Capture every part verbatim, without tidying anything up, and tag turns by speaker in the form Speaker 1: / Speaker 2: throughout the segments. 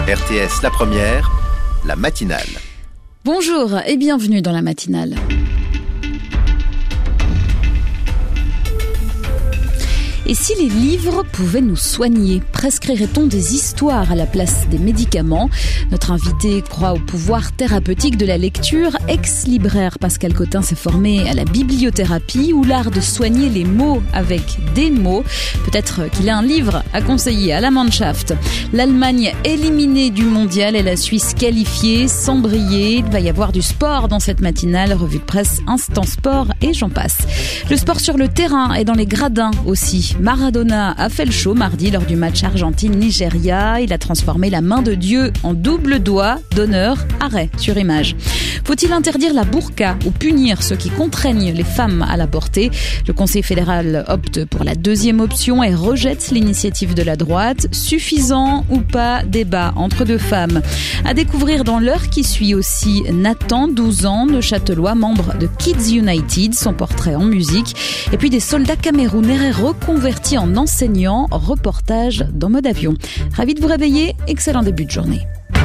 Speaker 1: R T S La Première, la matinale.
Speaker 2: Bonjour et bienvenue dans la matinale. Et si les livres pouvaient nous soigner, prescrirait-on des histoires à la place des médicaments ? Notre invité croit au pouvoir thérapeutique de la lecture. Ex-libraire Pascal Cotin s'est formé à la bibliothérapie ou l'art de soigner les mots avec des mots. Peut-être qu'il a un livre à conseiller à la Mannschaft. L'Allemagne éliminée du mondial et la Suisse qualifiée sans briller. Il va y avoir du sport dans cette matinale, revue de presse, Instant Sport et j'en passe. Le sport sur le terrain et dans les gradins aussi. Maradona a fait le show mardi lors du match Argentine-Nigeria. Il a transformé la main de Dieu en double doigt d'honneur. Arrêt sur image. Faut-il interdire la burqa ou punir ceux qui contraignent les femmes à la porter ? Le Conseil fédéral opte pour la deuxième option et rejette l'initiative de la droite. Suffisant ou pas, débat entre deux femmes. À découvrir dans l'heure qui suit aussi Nathan, douze ans, neuchâtelois, membre de Kids United, son portrait en musique. Et puis des soldats camerounais reconvertis en enseignants, reportage dans Mode Avion. Ravi de vous réveiller, excellent début de journée.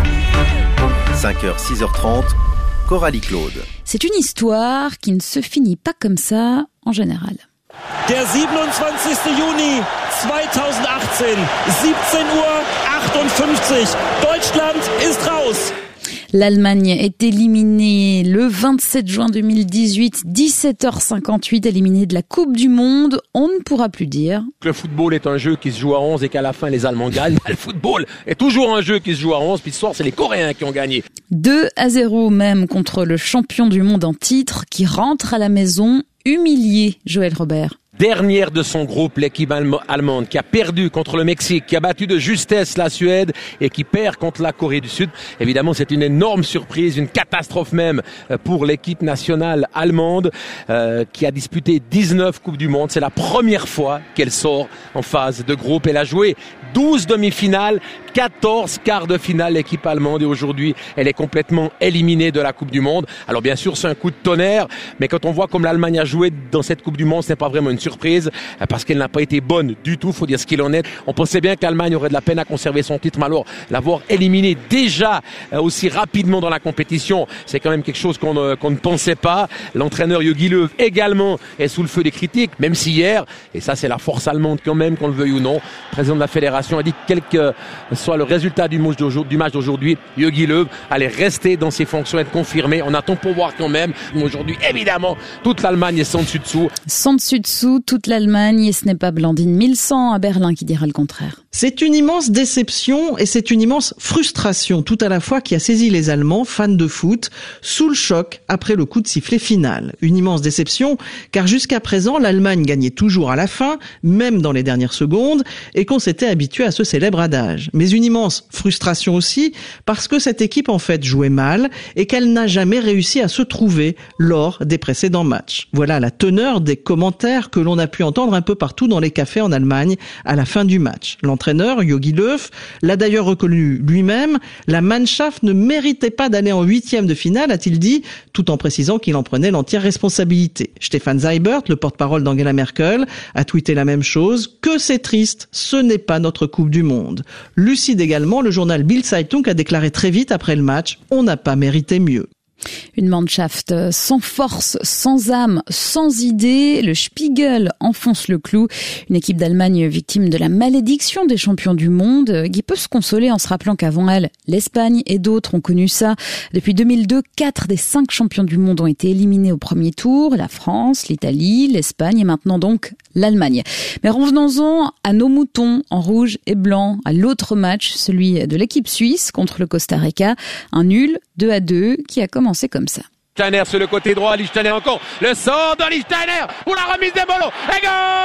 Speaker 1: cinq heures, six heures trente, Coralie Claude.
Speaker 2: C'est une histoire qui ne se finit pas comme ça en général.
Speaker 3: Der siebenundzwanzigster Juni zweitausendachtzehn, siebzehn Uhr achtundfünfzig. Deutschland ist raus.
Speaker 2: L'Allemagne est éliminée le vingt-sept juin deux mille dix-huit, dix-sept heures cinquante-huit, éliminée de la Coupe du Monde. On ne pourra plus dire
Speaker 4: que le football est un jeu qui se joue à onze et qu'à la fin les Allemands gagnent. Le football est toujours un jeu qui se joue à onze, puis ce soir c'est les Coréens qui ont gagné.
Speaker 2: deux à zéro même contre le champion du monde en titre qui rentre à la maison humilié, Joël Robert.
Speaker 4: Dernière de son groupe, l'équipe allemande qui a perdu contre le Mexique, qui a battu de justesse la Suède et qui perd contre la Corée du Sud. Évidemment, c'est une énorme surprise, une catastrophe même pour l'équipe nationale allemande euh, qui a disputé dix-neuf Coupes du Monde. C'est la première fois qu'elle sort en phase de groupe. Elle a joué douze demi-finales, quatorze quarts de finale, l'équipe allemande. Et aujourd'hui, elle est complètement éliminée de la Coupe du Monde. Alors bien sûr, c'est un coup de tonnerre, mais quand on voit comme l'Allemagne a joué dans cette Coupe du Monde, ce n'est pas vraiment une surprise parce qu'elle n'a pas été bonne du tout, faut dire ce qu'il en est. On pensait bien que l'Allemagne aurait de la peine à conserver son titre, mais alors l'avoir éliminé déjà aussi rapidement dans la compétition, c'est quand même quelque chose qu'on ne, qu'on ne pensait pas. L'entraîneur Jogi Löw également est sous le feu des critiques, même si hier, et ça c'est la force allemande quand même, qu'on le veuille ou non, le président de la fédération a dit que quel que soit le résultat du match d'aujourd'hui, Jogi Löw allait rester dans ses fonctions, être confirmé. On attend pour voir quand même. Aujourd'hui, évidemment, toute l'Allemagne est sans dessus-dessous.
Speaker 2: Sans dessus-dessous, toute l'Allemagne, et ce n'est pas Blandine mille cent à Berlin qui dira le contraire.
Speaker 5: C'est une immense déception et c'est une immense frustration tout à la fois qui a saisi les Allemands, fans de foot, sous le choc après le coup de sifflet final. Une immense déception car jusqu'à présent, l'Allemagne gagnait toujours à la fin, même dans les dernières secondes, et qu'on s'était habitué à ce célèbre adage. Mais une immense frustration aussi parce que cette équipe en fait jouait mal et qu'elle n'a jamais réussi à se trouver lors des précédents matchs. Voilà la teneur des commentaires que l'on a pu entendre un peu partout dans les cafés en Allemagne à la fin du match. L'entraîneur, Jogi Löw, l'a d'ailleurs reconnu lui-même. La Mannschaft ne méritait pas d'aller en huitième de finale, a-t-il dit, tout en précisant qu'il en prenait l'entière responsabilité. Stefan Seibert, le porte-parole d'Angela Merkel, a tweeté la même chose. Que c'est triste, ce n'est pas notre Coupe du Monde. Lucide également, le journal Bild Zeitung a déclaré très vite après le match, on n'a pas mérité mieux.
Speaker 2: Une Mannschaft sans force, sans âme, sans idée. Le Spiegel enfonce le clou. Une équipe d'Allemagne victime de la malédiction des champions du monde qui peut se consoler en se rappelant qu'avant elle, l'Espagne et d'autres ont connu ça. Depuis deux mille deux, quatre des cinq champions du monde ont été éliminés au premier tour. La France, l'Italie, l'Espagne et maintenant donc l'Allemagne. Mais revenons-en à nos moutons en rouge et blanc, à l'autre match, celui de l'équipe suisse contre le Costa Rica. Un nul, deux à deux, qui a commencé comme ça.
Speaker 4: Lichtsteiner sur le côté droit, Lichtsteiner encore, le sort de Lichtsteiner pour la remise d'Embolo, et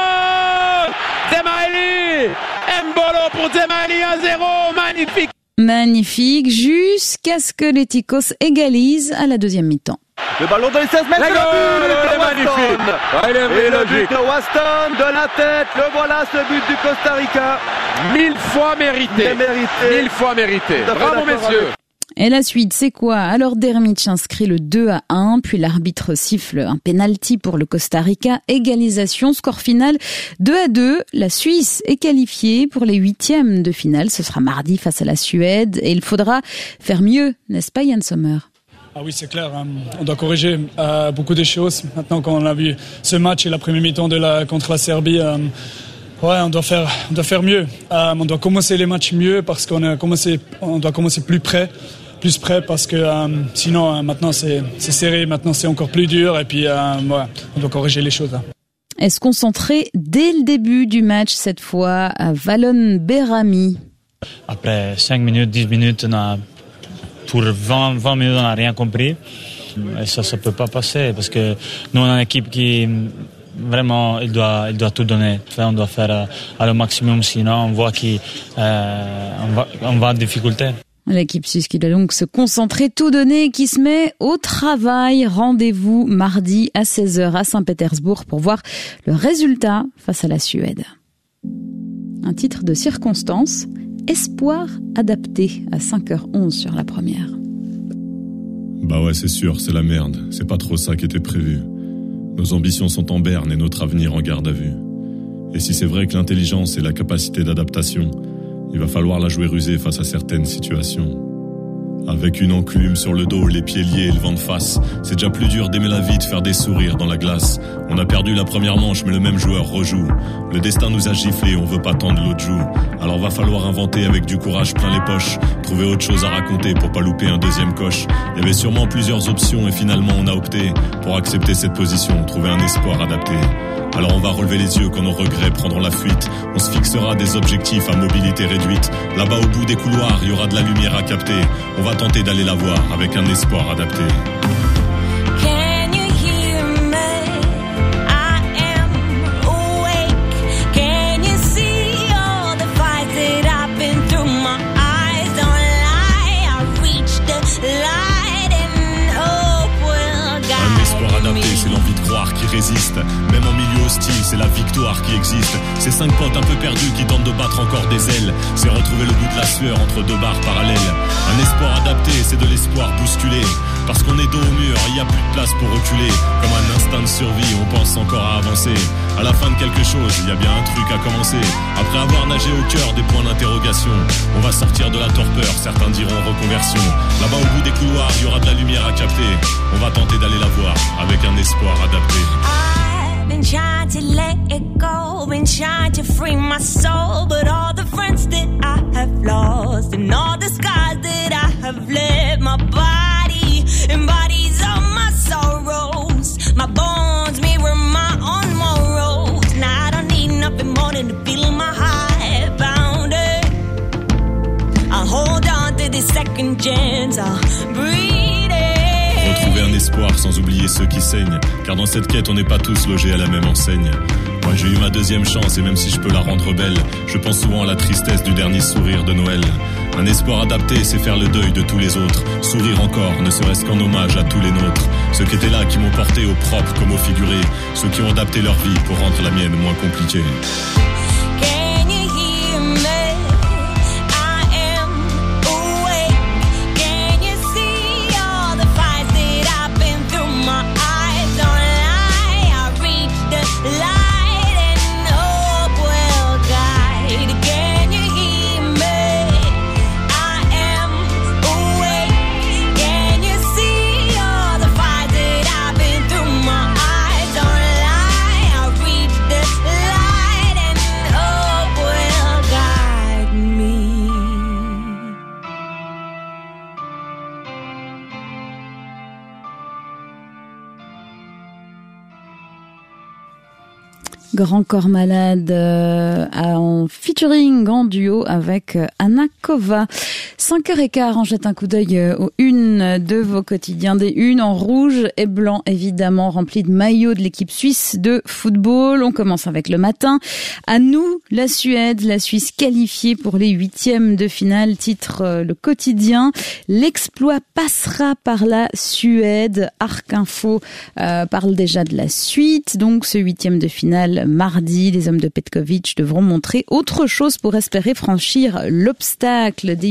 Speaker 4: goal Dzemaili, Embolo pour Dzemaili, un zéro, magnifique.
Speaker 2: Magnifique, jusqu'à ce que les Ticos égalisent à la deuxième mi-temps.
Speaker 6: Le ballon dans les seize mètres,
Speaker 4: le but de magnifique.
Speaker 6: Ouais, et le but de Waston de la tête, le voilà ce but du Costa Rica.
Speaker 4: Mille fois mérité.
Speaker 6: Mérité.
Speaker 4: Mille fois mérité. Bravo messieurs.
Speaker 2: Et la suite, c'est quoi? Alors Dermic inscrit le deux à un, puis l'arbitre siffle un penalty pour le Costa Rica. Égalisation, score final deux à deux. La Suisse est qualifiée pour les huitièmes de finale. Ce sera mardi face à la Suède et il faudra faire mieux, n'est-ce pas Yann Sommer?
Speaker 7: Ah oui, c'est clair. On doit corriger euh, beaucoup de choses. Maintenant, quand on a vu ce match et la première mi-temps de la, contre la Serbie, euh, ouais, on doit faire, on doit faire mieux. Euh, on doit commencer les matchs mieux parce qu'on a commencé, on doit commencer plus près, plus près parce que euh, sinon, euh, maintenant c'est, c'est serré, maintenant c'est encore plus dur et puis euh, ouais, on doit corriger les choses. Hein.
Speaker 2: Est-ce concentré dès le début du match cette fois à Valon Berami?
Speaker 8: Après cinq minutes, dix minutes, on a pour vingt, vingt minutes, on n'a rien compris. Et ça, ça peut pas passer parce que nous, on a une équipe qui, vraiment, il doit, il doit tout donner. Enfin, on doit faire à, à le maximum, sinon on voit qu'on euh, va, on va en difficulté.
Speaker 2: L'équipe suisse qui doit donc se concentrer, tout donner et qui se met au travail. Rendez-vous mardi à seize heures à Saint-Pétersbourg pour voir le résultat face à la Suède. Un titre de circonstance, Espoir adapté à cinq heures onze sur la première.
Speaker 9: Bah ouais, c'est sûr, c'est la merde. C'est pas trop ça qui était prévu. Nos ambitions sont en berne et notre avenir en garde à vue. Et si c'est vrai que l'intelligence et la capacité d'adaptation, il va falloir la jouer rusée face à certaines situations. Avec une enclume sur le dos, les pieds liés et le vent de face, c'est déjà plus dur d'aimer la vie, de faire des sourires dans la glace. On a perdu la première manche, mais le même joueur rejoue. Le destin nous a giflé, on veut pas tendre l'autre joue. Alors va falloir inventer avec du courage plein les poches, trouver autre chose à raconter pour pas louper un deuxième coche. Il y avait sûrement plusieurs options et finalement on a opté pour accepter cette position, trouver un espoir adapté. Alors on va relever les yeux quand nos regrets prendront la fuite. On se fixera des objectifs à mobilité réduite. Là-bas au bout des couloirs, il y aura de la lumière à capter. On va tenter d'aller la voir avec un espoir adapté. C'est l'envie de croire qui résiste. Même en milieu hostile, c'est la victoire qui existe. C'est cinq potes un peu perdus qui tentent de battre encore des ailes. C'est retrouver le bout de la sueur entre deux barres parallèles. Un espoir adapté, c'est de l'espoir bousculé. Parce qu'on est dos au mur, il n'y a plus de place pour reculer. Comme un instinct de survie, on pense encore à avancer. À la fin de quelque chose, il y a bien un truc à commencer. Après avoir nagé au cœur des points d'interrogation, on va sortir de la torpeur, certains diront reconversion. Là-bas au bout des couloirs, il y aura de la lumière à capter. On va tenter d'aller la voir avec un espoir adapté.
Speaker 10: I've been trying to let it go, been trying to free my soul, but all the friends that I have lost and all the scars that I have left, my body embodies all my sorrows, my bones mirror my own morals. Now I don't need nothing more than to feel my heart pounding. I'll hold on to this second chance, I'll breathe.
Speaker 9: Retrouver un espoir sans oublier ceux qui saignent, car dans cette quête on n'est pas tous logés à la même enseigne. Moi j'ai eu ma deuxième chance et même si je peux la rendre belle, je pense souvent à la tristesse du dernier sourire de Noël. Un espoir adapté, c'est faire le deuil de tous les autres, sourire encore, ne serait-ce qu'en hommage à tous les nôtres. Ceux qui étaient là, qui m'ont porté au propre comme au figuré, ceux qui ont adapté leur vie pour rendre la mienne moins compliquée.
Speaker 2: Grand Corps Malade euh, en featuring, en duo avec euh, Anna Kova. cinq heures quinze, on jette un coup d'œil euh, aux unes de vos quotidiens. Des unes en rouge et blanc, évidemment, remplies de maillots de l'équipe suisse de football. On commence avec le matin. À nous, la Suède, la Suisse qualifiée pour les huitièmes de finale, titre euh, le quotidien. L'exploit passera par la Suède. Arc Info euh, parle déjà de la suite. Donc, ce huitième de finale, mardi, les hommes de Petkovic devront montrer autre chose pour espérer franchir l'obstacle des huitièmes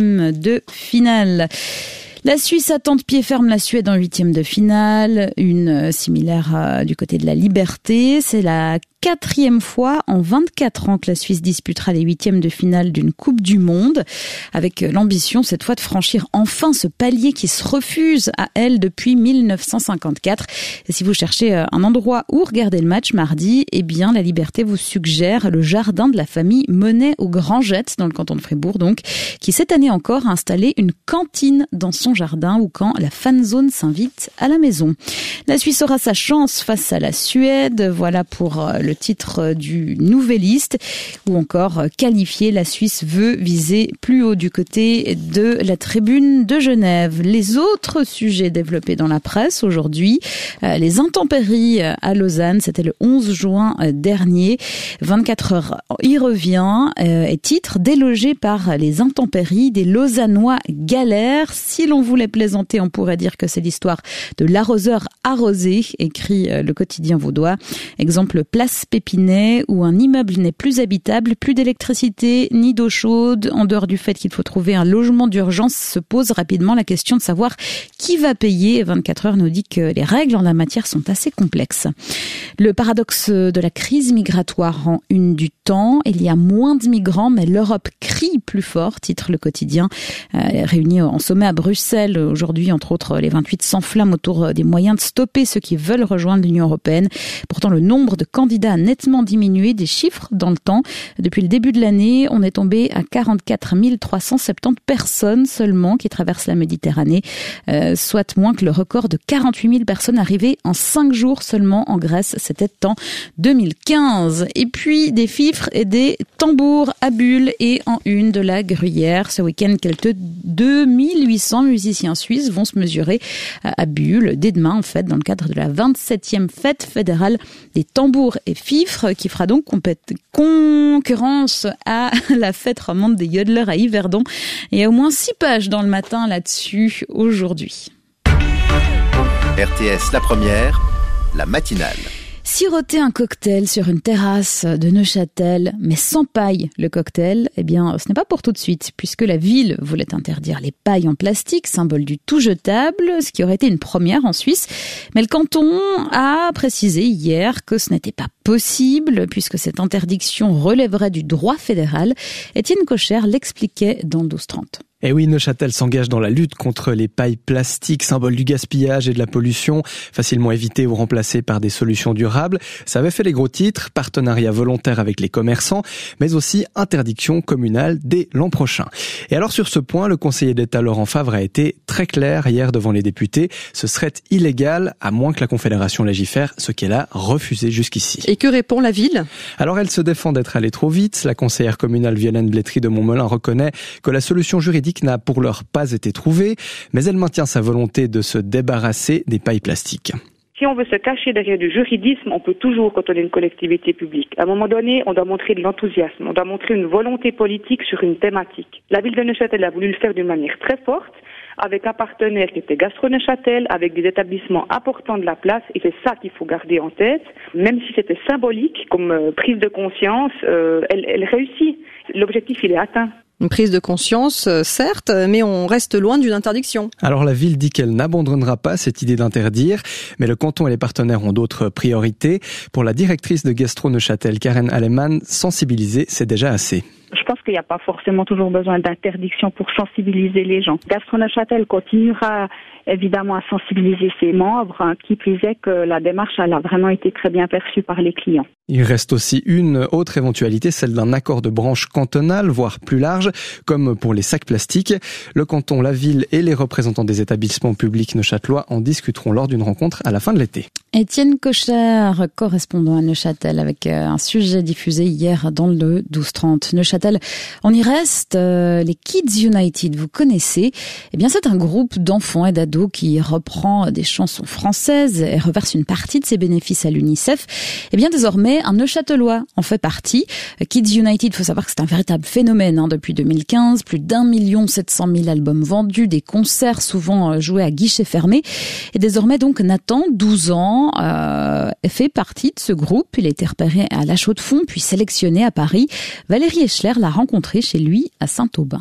Speaker 2: huitièmes de finale. La Suisse attend de pied ferme la Suède en huitième de finale, une similaire euh, du côté de la Liberté. C'est la quatrième fois en vingt-quatre ans que la Suisse disputera les huitièmes de finale d'une Coupe du Monde, avec l'ambition cette fois de franchir enfin ce palier qui se refuse à elle depuis mille neuf cent cinquante-quatre. Et si vous cherchez un endroit où regarder le match mardi, eh bien la Liberté vous suggère le jardin de la famille Monet au Grand Jet, dans le canton de Fribourg donc, qui cette année encore a installé une cantine dans son jardin ou quand la fan zone s'invite à la maison. La Suisse aura sa chance face à la Suède, voilà pour le titre du Nouvelliste, ou encore qualifié, la Suisse veut viser plus haut du côté de la tribune de Genève. Les autres sujets développés dans la presse aujourd'hui, les intempéries à Lausanne, c'était le onze juin dernier, vingt-quatre heures y revient, et titre délogé par les intempéries, des Lausannois galèrent. Si l'on voulait plaisanter, on pourrait dire que c'est l'histoire de l'arroseur arrosé, écrit le quotidien vaudois. Exemple, place Pépinet, où un immeuble n'est plus habitable, plus d'électricité ni d'eau chaude. En dehors du fait qu'il faut trouver un logement d'urgence, se pose rapidement la question de savoir qui va payer. vingt-quatre heures nous dit que les règles en la matière sont assez complexes. Le paradoxe de la crise migratoire rend une du temps. Il y a moins de migrants, mais l'Europe crie plus fort, titre le quotidien. Euh, réuni en sommet à Bruxelles aujourd'hui, entre autres, les vingt-huit s'enflamment autour des moyens de stopper ceux qui veulent rejoindre l'Union européenne. Pourtant, le nombre de candidats a nettement diminué, des chiffres dans le temps. Depuis le début de l'année, on est tombé à quarante-quatre mille trois cent soixante-dix personnes seulement qui traversent la Méditerranée, euh, soit moins que le record de quarante-huit mille personnes arrivées en cinq jours seulement en Grèce. C'était en deux mille quinze. Et puis, des fifres et des tambours à Bulle et en une de la Gruyère. Ce week-end, quelques deux mille huit cents musiciens suisses vont se mesurer à Bulle dès demain, en fait, dans le cadre de la vingt-septième fête fédérale des tambours et fifres, qui fera donc compét- concurrence à la fête romande des yodelers à Yverdon. Et il y a au moins six pages dans le matin là-dessus aujourd'hui.
Speaker 1: R T S La Première, la matinale.
Speaker 2: Siroter un cocktail sur une terrasse de Neuchâtel, mais sans paille le cocktail, eh bien, ce n'est pas pour tout de suite, puisque la ville voulait interdire les pailles en plastique, symbole du tout jetable, ce qui aurait été une première en Suisse. Mais le canton a précisé hier que ce n'était pas possible, puisque cette interdiction relèverait du droit fédéral. Étienne Cocher l'expliquait dans le douze trente.
Speaker 11: Et oui, Neuchâtel s'engage dans la lutte contre les pailles plastiques, symbole du gaspillage et de la pollution, facilement évitées ou remplacées par des solutions durables. Ça avait fait les gros titres, partenariat volontaire avec les commerçants, mais aussi interdiction communale dès l'an prochain. Et alors sur ce point, le conseiller d'État Laurent Favre a été très clair hier devant les députés. Ce serait illégal, à moins que la Confédération légifère, ce qu'elle a refusé jusqu'ici.
Speaker 12: Et que répond la ville ?
Speaker 11: Alors elle se défend d'être allée trop vite. La conseillère communale Violaine Blétry de Montmelin reconnaît que la solution juridique n'a pour l'heure pas été trouvée, mais elle maintient sa volonté de se débarrasser des pailles plastiques.
Speaker 13: Si on veut se cacher derrière du juridisme, on peut toujours quand on est une collectivité publique. À un moment donné, on doit montrer de l'enthousiasme, on doit montrer une volonté politique sur une thématique. La ville de Neuchâtel a voulu le faire d'une manière très forte, avec un partenaire qui était Gastro Neuchâtel, avec des établissements importants de la place, et c'est ça qu'il faut garder en tête. Même si c'était symbolique comme euh, prise de conscience, euh, elle, elle réussit. L'objectif, il est atteint.
Speaker 12: Une prise de conscience, euh, certes, mais on reste loin d'une interdiction.
Speaker 11: Alors la ville dit qu'elle n'abandonnera pas cette idée d'interdire, mais le canton et les partenaires ont d'autres priorités. Pour la directrice de Gastro Neuchâtel, Karen Alemann, sensibiliser, c'est déjà assez.
Speaker 14: Je pense qu'il n'y a pas forcément toujours besoin d'interdiction pour sensibiliser les gens. Gastro Neuchâtel continuera évidemment à sensibiliser ses membres, hein, qui plus est que la démarche elle a vraiment été très bien perçue par les clients.
Speaker 11: Il reste aussi une autre éventualité, celle d'un accord de branche cantonal, voire plus large, comme pour les sacs plastiques. Le canton, la ville et les représentants des établissements publics neuchâtelois en discuteront lors d'une rencontre à la fin de l'été.
Speaker 2: Étienne Cocher, correspondant à Neuchâtel, avec un sujet diffusé hier dans le douze trente. Neuchâtel, on y reste. Les Kids United, vous connaissez. Eh bien, c'est un groupe d'enfants et d'ados qui reprend des chansons françaises et reverse une partie de ses bénéfices à l'UNICEF. Eh bien, désormais, un Neuchâtelois en fait partie. Kids United, il faut savoir que c'est un véritable phénomène hein, depuis deux mille quinze. Plus d'un million sept cent mille albums vendus, des concerts souvent joués à guichet fermé. Et désormais, donc, Nathan, douze ans, euh, fait partie de ce groupe. Il a été repéré à La Chaux-de-Fonds, puis sélectionné à Paris. Valérie Eschler l'a rencontré chez lui à Saint-Aubin.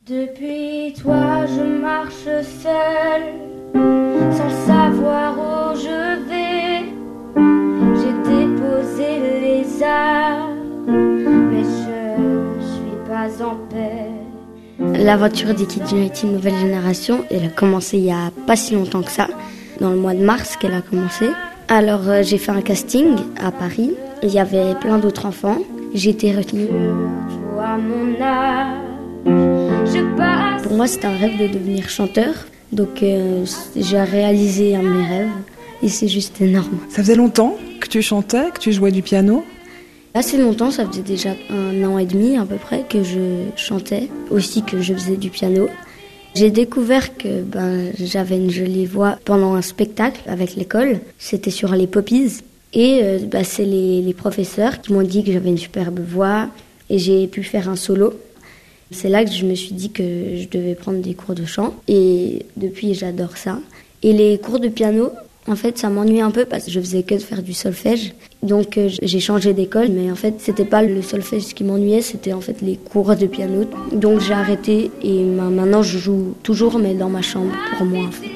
Speaker 15: Depuis toi je marche seule, sans savoir où je vais. J'ai déposé les armes, mais je suis pas en paix.
Speaker 16: L'aventure des Kids United Nouvelle Génération, elle a commencé il y a pas si longtemps que ça, dans le mois de mars qu'elle a commencé. Alors euh, j'ai fait un casting à Paris, il y avait plein d'autres enfants, j'ai été retenue.
Speaker 15: Toi mon âge, je passe.
Speaker 16: Pour moi c'était un rêve de devenir chanteur, donc euh, j'ai réalisé un de mes rêves et c'est juste énorme.
Speaker 17: Ça faisait longtemps que tu chantais, que tu jouais du piano ?
Speaker 16: Assez longtemps, ça faisait déjà un an et demi à peu près que je chantais, aussi que je faisais du piano. J'ai découvert que ben, j'avais une jolie voix pendant un spectacle avec l'école, c'était sur les Poppies. Et euh, ben, c'est les, les professeurs qui m'ont dit que j'avais une superbe voix et j'ai pu faire un solo. C'est là que je me suis dit que je devais prendre des cours de chant et depuis j'adore ça. Et les cours de piano, en fait, ça m'ennuyait un peu parce que je faisais que de faire du solfège. Donc euh, j'ai changé d'école, mais en fait, c'était pas le solfège qui m'ennuyait, c'était en fait les cours de piano. Donc j'ai arrêté et maintenant je joue toujours, mais dans ma chambre pour moi en fait.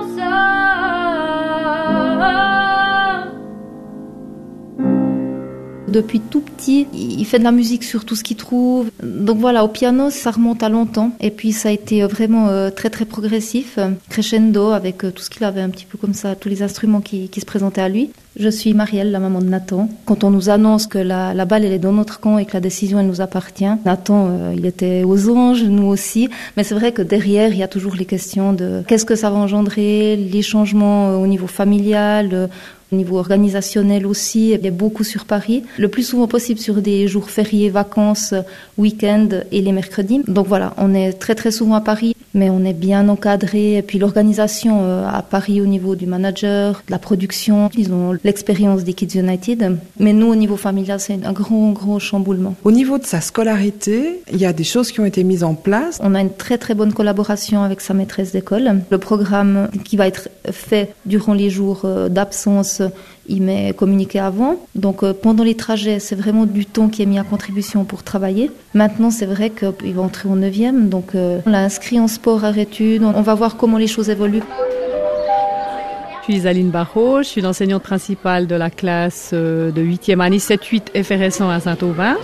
Speaker 18: Depuis tout petit, il fait de la musique sur tout ce qu'il trouve. Donc voilà, au piano, ça remonte à longtemps. Et puis ça a été vraiment euh, très très progressif, euh, crescendo avec euh, tout ce qu'il avait un petit peu comme ça, tous les instruments qui, qui se présentaient à lui. Je suis Marielle, la maman de Nathan. Quand on nous annonce que la, la balle elle est dans notre camp et que la décision elle nous appartient, Nathan euh, il était aux anges, nous aussi. Mais c'est vrai que derrière il y a toujours les questions de qu'est-ce que ça va engendrer, les changements euh, au niveau familial, euh, au niveau organisationnel aussi. Il y a beaucoup sur Paris, le plus souvent possible sur des jours fériés, vacances, week-ends et les mercredis. Donc voilà, on est très très souvent à Paris, mais on est bien encadré. Et puis l'organisation euh, à Paris au niveau du manager, de la production, ils ont l'expérience des Kids United. Mais nous, au niveau familial, c'est un grand, grand chamboulement.
Speaker 17: Au niveau de sa scolarité, il y a des choses qui ont été mises en place.
Speaker 18: On a une très très bonne collaboration avec sa maîtresse d'école. Le programme qui va être fait durant les jours euh, d'absence, il m'est communiqué avant. Donc euh, pendant les trajets, c'est vraiment du temps qui est mis à contribution pour travailler. Maintenant, c'est vrai qu'il va entrer en neuvième. Donc euh, on l'a inscrit en sport à études. On va voir comment les choses évoluent.
Speaker 19: Je suis Aline Barrault, je suis l'enseignante principale de la classe de huitième année sept huit F R S cent à Saint-Aubin.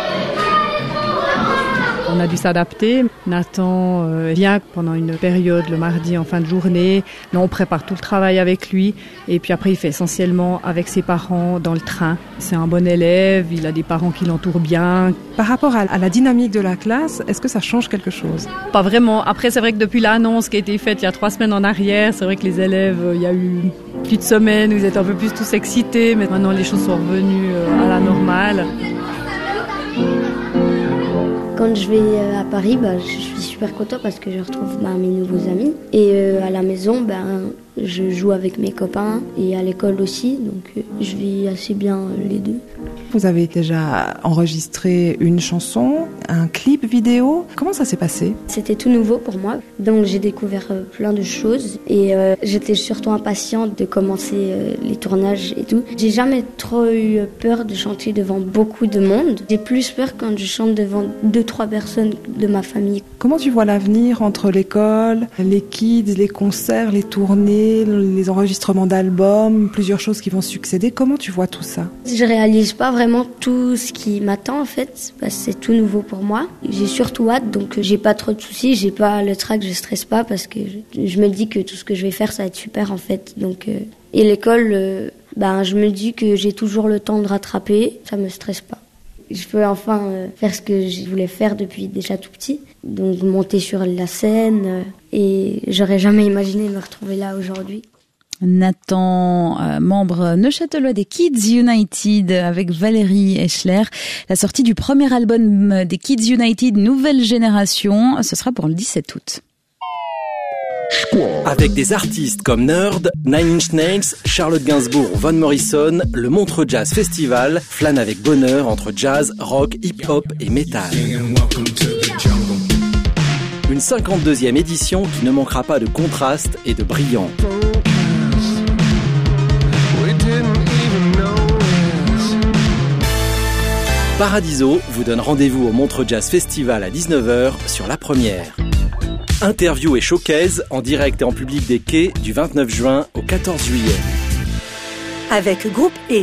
Speaker 19: On a dû s'adapter. Nathan euh, vient pendant une période le mardi en fin de journée. Là, on prépare tout le travail avec lui. Et puis après, il fait essentiellement avec ses parents dans le train. C'est un bon élève, il a des parents qui l'entourent bien.
Speaker 17: Par rapport à, à la dynamique de la classe, est-ce que ça change quelque chose ?
Speaker 19: Pas vraiment. Après, c'est vrai que depuis l'annonce qui a été faite il y a trois semaines en arrière, c'est vrai que les élèves, il y a eu plus de semaines où ils étaient un peu plus tous excités. Mais maintenant, les choses sont revenues à la normale.
Speaker 16: Quand je vais à Paris, bah, je suis super contente parce que je retrouve bah, mes nouveaux amis. Et euh, à la maison, bah, je joue avec mes copains et à l'école aussi, donc euh, je vis assez bien euh, les deux.
Speaker 17: Vous avez déjà enregistré une chanson, un clip vidéo. Comment ça s'est passé ?
Speaker 16: C'était tout nouveau pour moi, donc j'ai découvert euh, plein de choses et euh, j'étais surtout impatiente de commencer euh, les tournages et tout. J'ai jamais trop eu peur de chanter devant beaucoup de monde. J'ai plus peur quand je chante devant deux, trois personnes de ma famille.
Speaker 17: Comment tu vois l'avenir entre l'école, les kids, les concerts, les tournées, les enregistrements d'albums, plusieurs choses qui vont succéder? Comment tu vois tout ça?
Speaker 16: Je réalise pas vraiment tout ce qui m'attend en fait, parce que c'est tout nouveau pour moi. J'ai surtout hâte, donc j'ai pas trop de soucis, j'ai pas le trac, je stresse pas parce que je, je me dis que tout ce que je vais faire ça va être super en fait. Donc euh, et l'école, euh, ben je me dis que j'ai toujours le temps de rattraper, ça me stresse pas. Je peux enfin euh, faire ce que je voulais faire depuis déjà tout petit, donc monter sur la scène, euh, et j'aurais jamais imaginé me retrouver là aujourd'hui.
Speaker 2: Nathan, euh, membre neuchâtelois des Kids United avec Valérie Eschler. La sortie du premier album des Kids United Nouvelle Génération, ce sera pour le dix-sept août.
Speaker 1: Avec des artistes comme Nerd, Nine Inch Nails, Charlotte Gainsbourg ou Van Morrison, le Montreux Jazz Festival flâne avec bonheur entre jazz, rock, hip-hop et métal. Une cinquante-deuxième édition qui ne manquera pas de contraste et de brillant. Paradiso vous donne rendez-vous au Montreux Jazz Festival à dix-neuf heures sur La Première. Interview et showcase en direct et en public des quais du vingt-neuf juin au quatorze juillet.
Speaker 20: Avec Groupe E.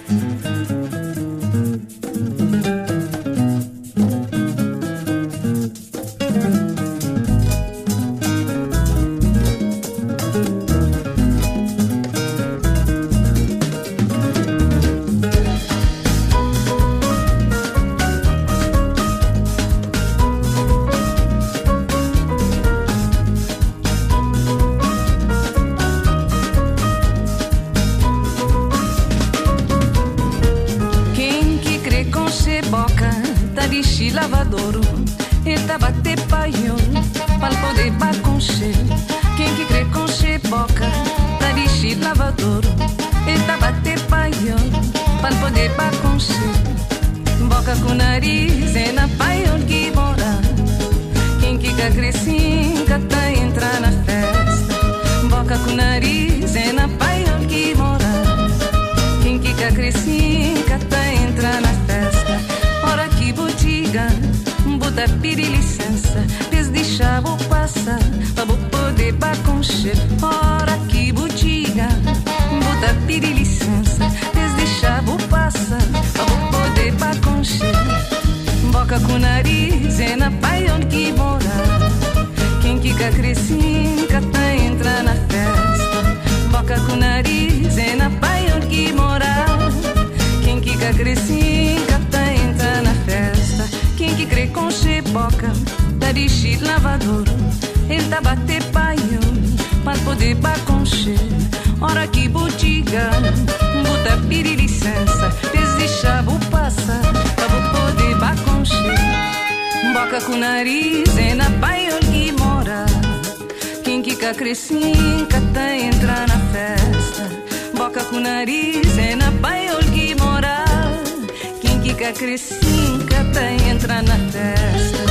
Speaker 21: Lavadouro, eta bater paiol, pal poder baconche. Quem que crê com cheboca, tá de lavadouro, eta bater paiol, pal poder baconche. Boca com nariz, é na paiol que mora. Quem que quer crescinca, tá entra na festa. Boca com nariz, é na paiol que mora. Quem que quer crescinca, tá entra na festa. Hora que botiga, bota pedir licença, desde chavo passa, pra poder baconche. Hora que botiga, bota pedir licença, desde chavo passa, pra poder baconche. Boca com nariz, é na pai onde que mora. Quem que quer crescinca, tá entra na festa. Boca com nariz, é na pai onde que mora. Quem que quer crescinca, tá entra na festa. Quem que crê com cheboca, tá de lavadouro, ele tá bater paio, para poder baconche. Hora que botiga, bota pedir licença, desde chavo passa, pra poder baconche. Boca com nariz, é na paio que mora. Quem que quer crescinca, tá entra na festa. Boca com nariz, é na paio que mora. Quem que quer crescinca, tá entra na festa.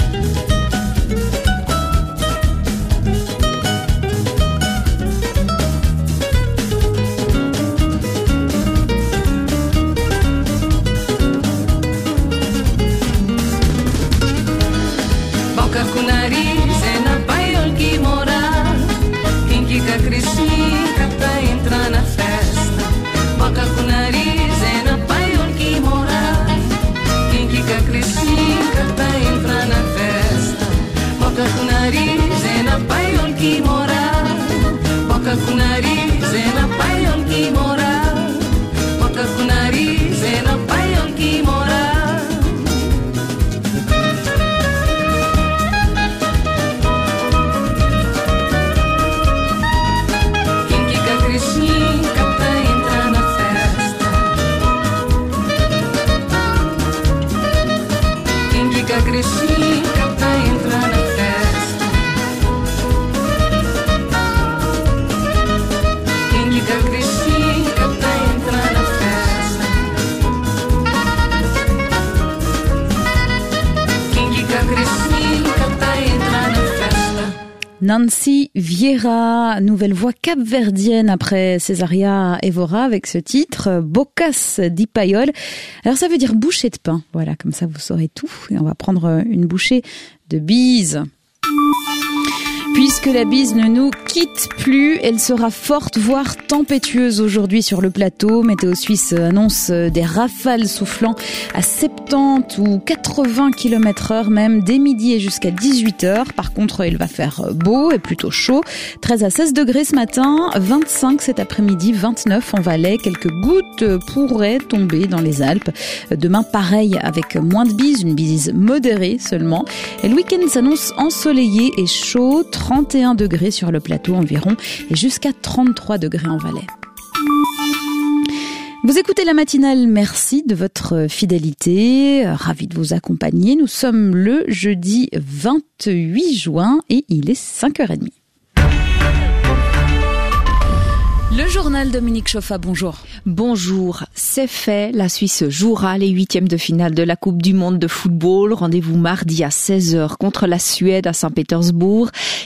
Speaker 21: Boca com nariz, é na paiol que mora. Quem que quer crescinca, tá entra na festa. Boca com nariz, é na paiol que mora. Quem que quer crescinca, tá entra na festa. Boca com nariz, é na paiol que mora. Boca com nariz, é na paiol que mora. Boca com nariz, é na paiol que mora. Crescinca, tá entra na festa. Quem que quer crescinca, tá entra na festa. Quem que quer crescinca, tá entra na festa.
Speaker 2: Nancy Vieira, nouvelle voix capverdienne après Césaria Évora avec ce titre, Bocas di Paiol. Alors ça veut dire bouchée de pain, voilà, comme ça vous saurez tout. Et on va prendre une bouchée de bise. Puisque la bise ne nous quitte plus, elle sera forte, voire tempétueuse aujourd'hui sur le plateau. Météo Suisse annonce des rafales soufflant à soixante-dix ou quatre-vingts kilomètres heure même, dès midi et jusqu'à dix-huit heures. Par contre, il va faire beau et plutôt chaud. treize à seize degrés ce matin, vingt-cinq cet après-midi, vingt-neuf en Valais. Quelques gouttes pourraient tomber dans les Alpes. Demain, pareil, avec moins de bise, une bise modérée seulement. Et le week-end s'annonce ensoleillé et chaud, trente et un degrés sur le plateau environ et jusqu'à trente-trois degrés en Valais. Vous écoutez la matinale, merci de votre fidélité, ravi de vous accompagner. Nous sommes le jeudi vingt-huit juin et il est cinq heures trente. Le journal Dominique Choffa, bonjour.
Speaker 22: Bonjour, c'est fait, la Suisse jouera les huitièmes de finale de la Coupe du Monde de football. Rendez-vous mardi à seize heures contre la Suède à Saint-Pétersbourg.